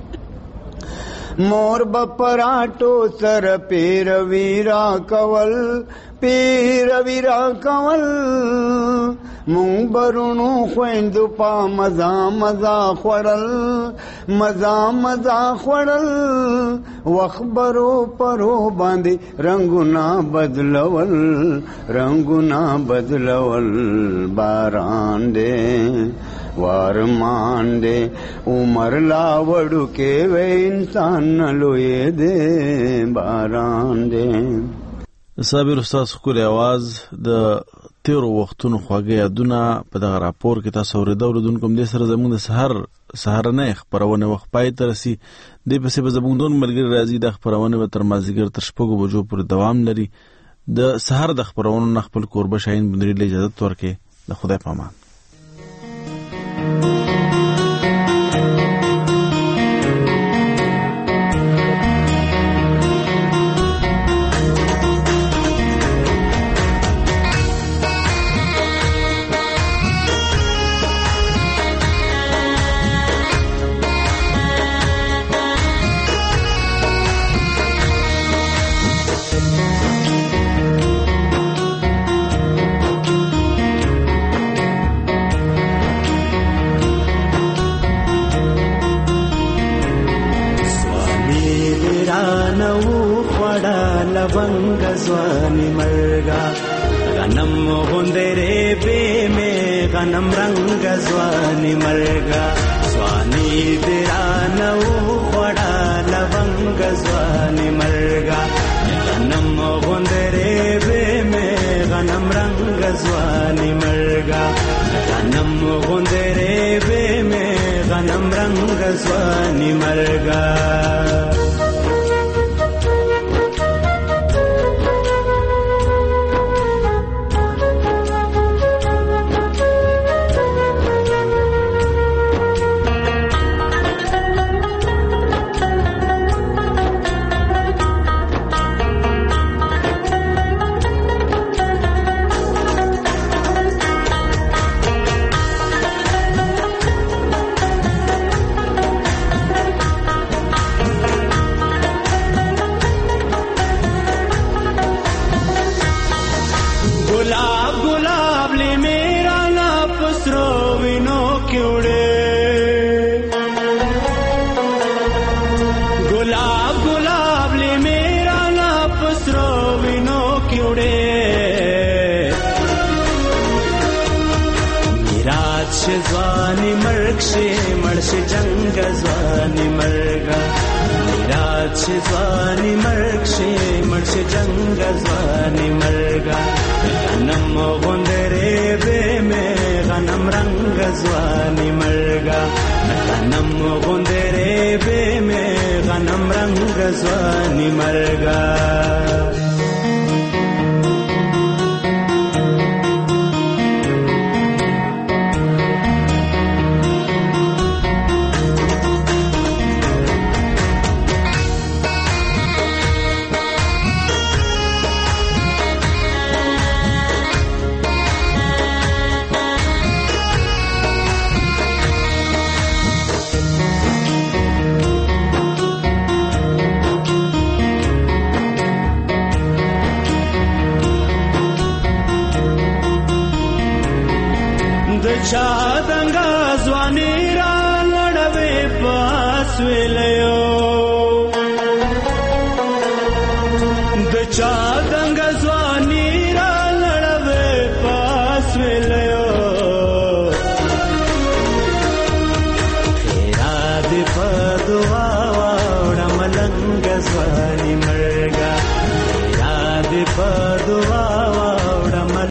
مور بپراټو سر پیروی را کول مونږ برونو خویندو پا مزا خوړل وخبرو پرو باندې رنگونا بدلول باران دې وارمان دے عمر لاوڑو کے وے انسان لوئے دے باران دے. صابر استاد ښکلی اواز د تیرو وختونو خواږه یادونه په دغه راپور کې تاسو اورېدل اوریدونکو. دې سره زموږ د سهارنۍ خپرونه وخت پای ته رسي. دې پسې به زموږ نور ملګري راځي. د خپرونه به تر مازدیګر تر 6 بجو پورې دوام لري. د سهار د خپرونو نه خپل کوربه شاهین بندري له اجازه ورکړي. د خدای په امان. लवंग स्वामी मर्गा गनम गुंदरे बे में गनम रंग स्वामी मर्गा स्वामी तेरा नौ बड़ा लवंग स्वामी मर्गा गनम गुंदरे बे में गनम रंग स्वामी मर्गा गनम गुंदरे बे में गनम रंग स्वामी मर्गा چې ځواني مرګ شي مړ شي جنګ ځواني مرګا میراث چې ځواني مرګ شي مړ شي جنګ ځواني مرګا غنم غوندره به مې غنم رنگ ځواني مرګا غنم غوندره به مې غنم رنگ ځواني مرګا چا دنګا ځواني را لړوي پاس ویلو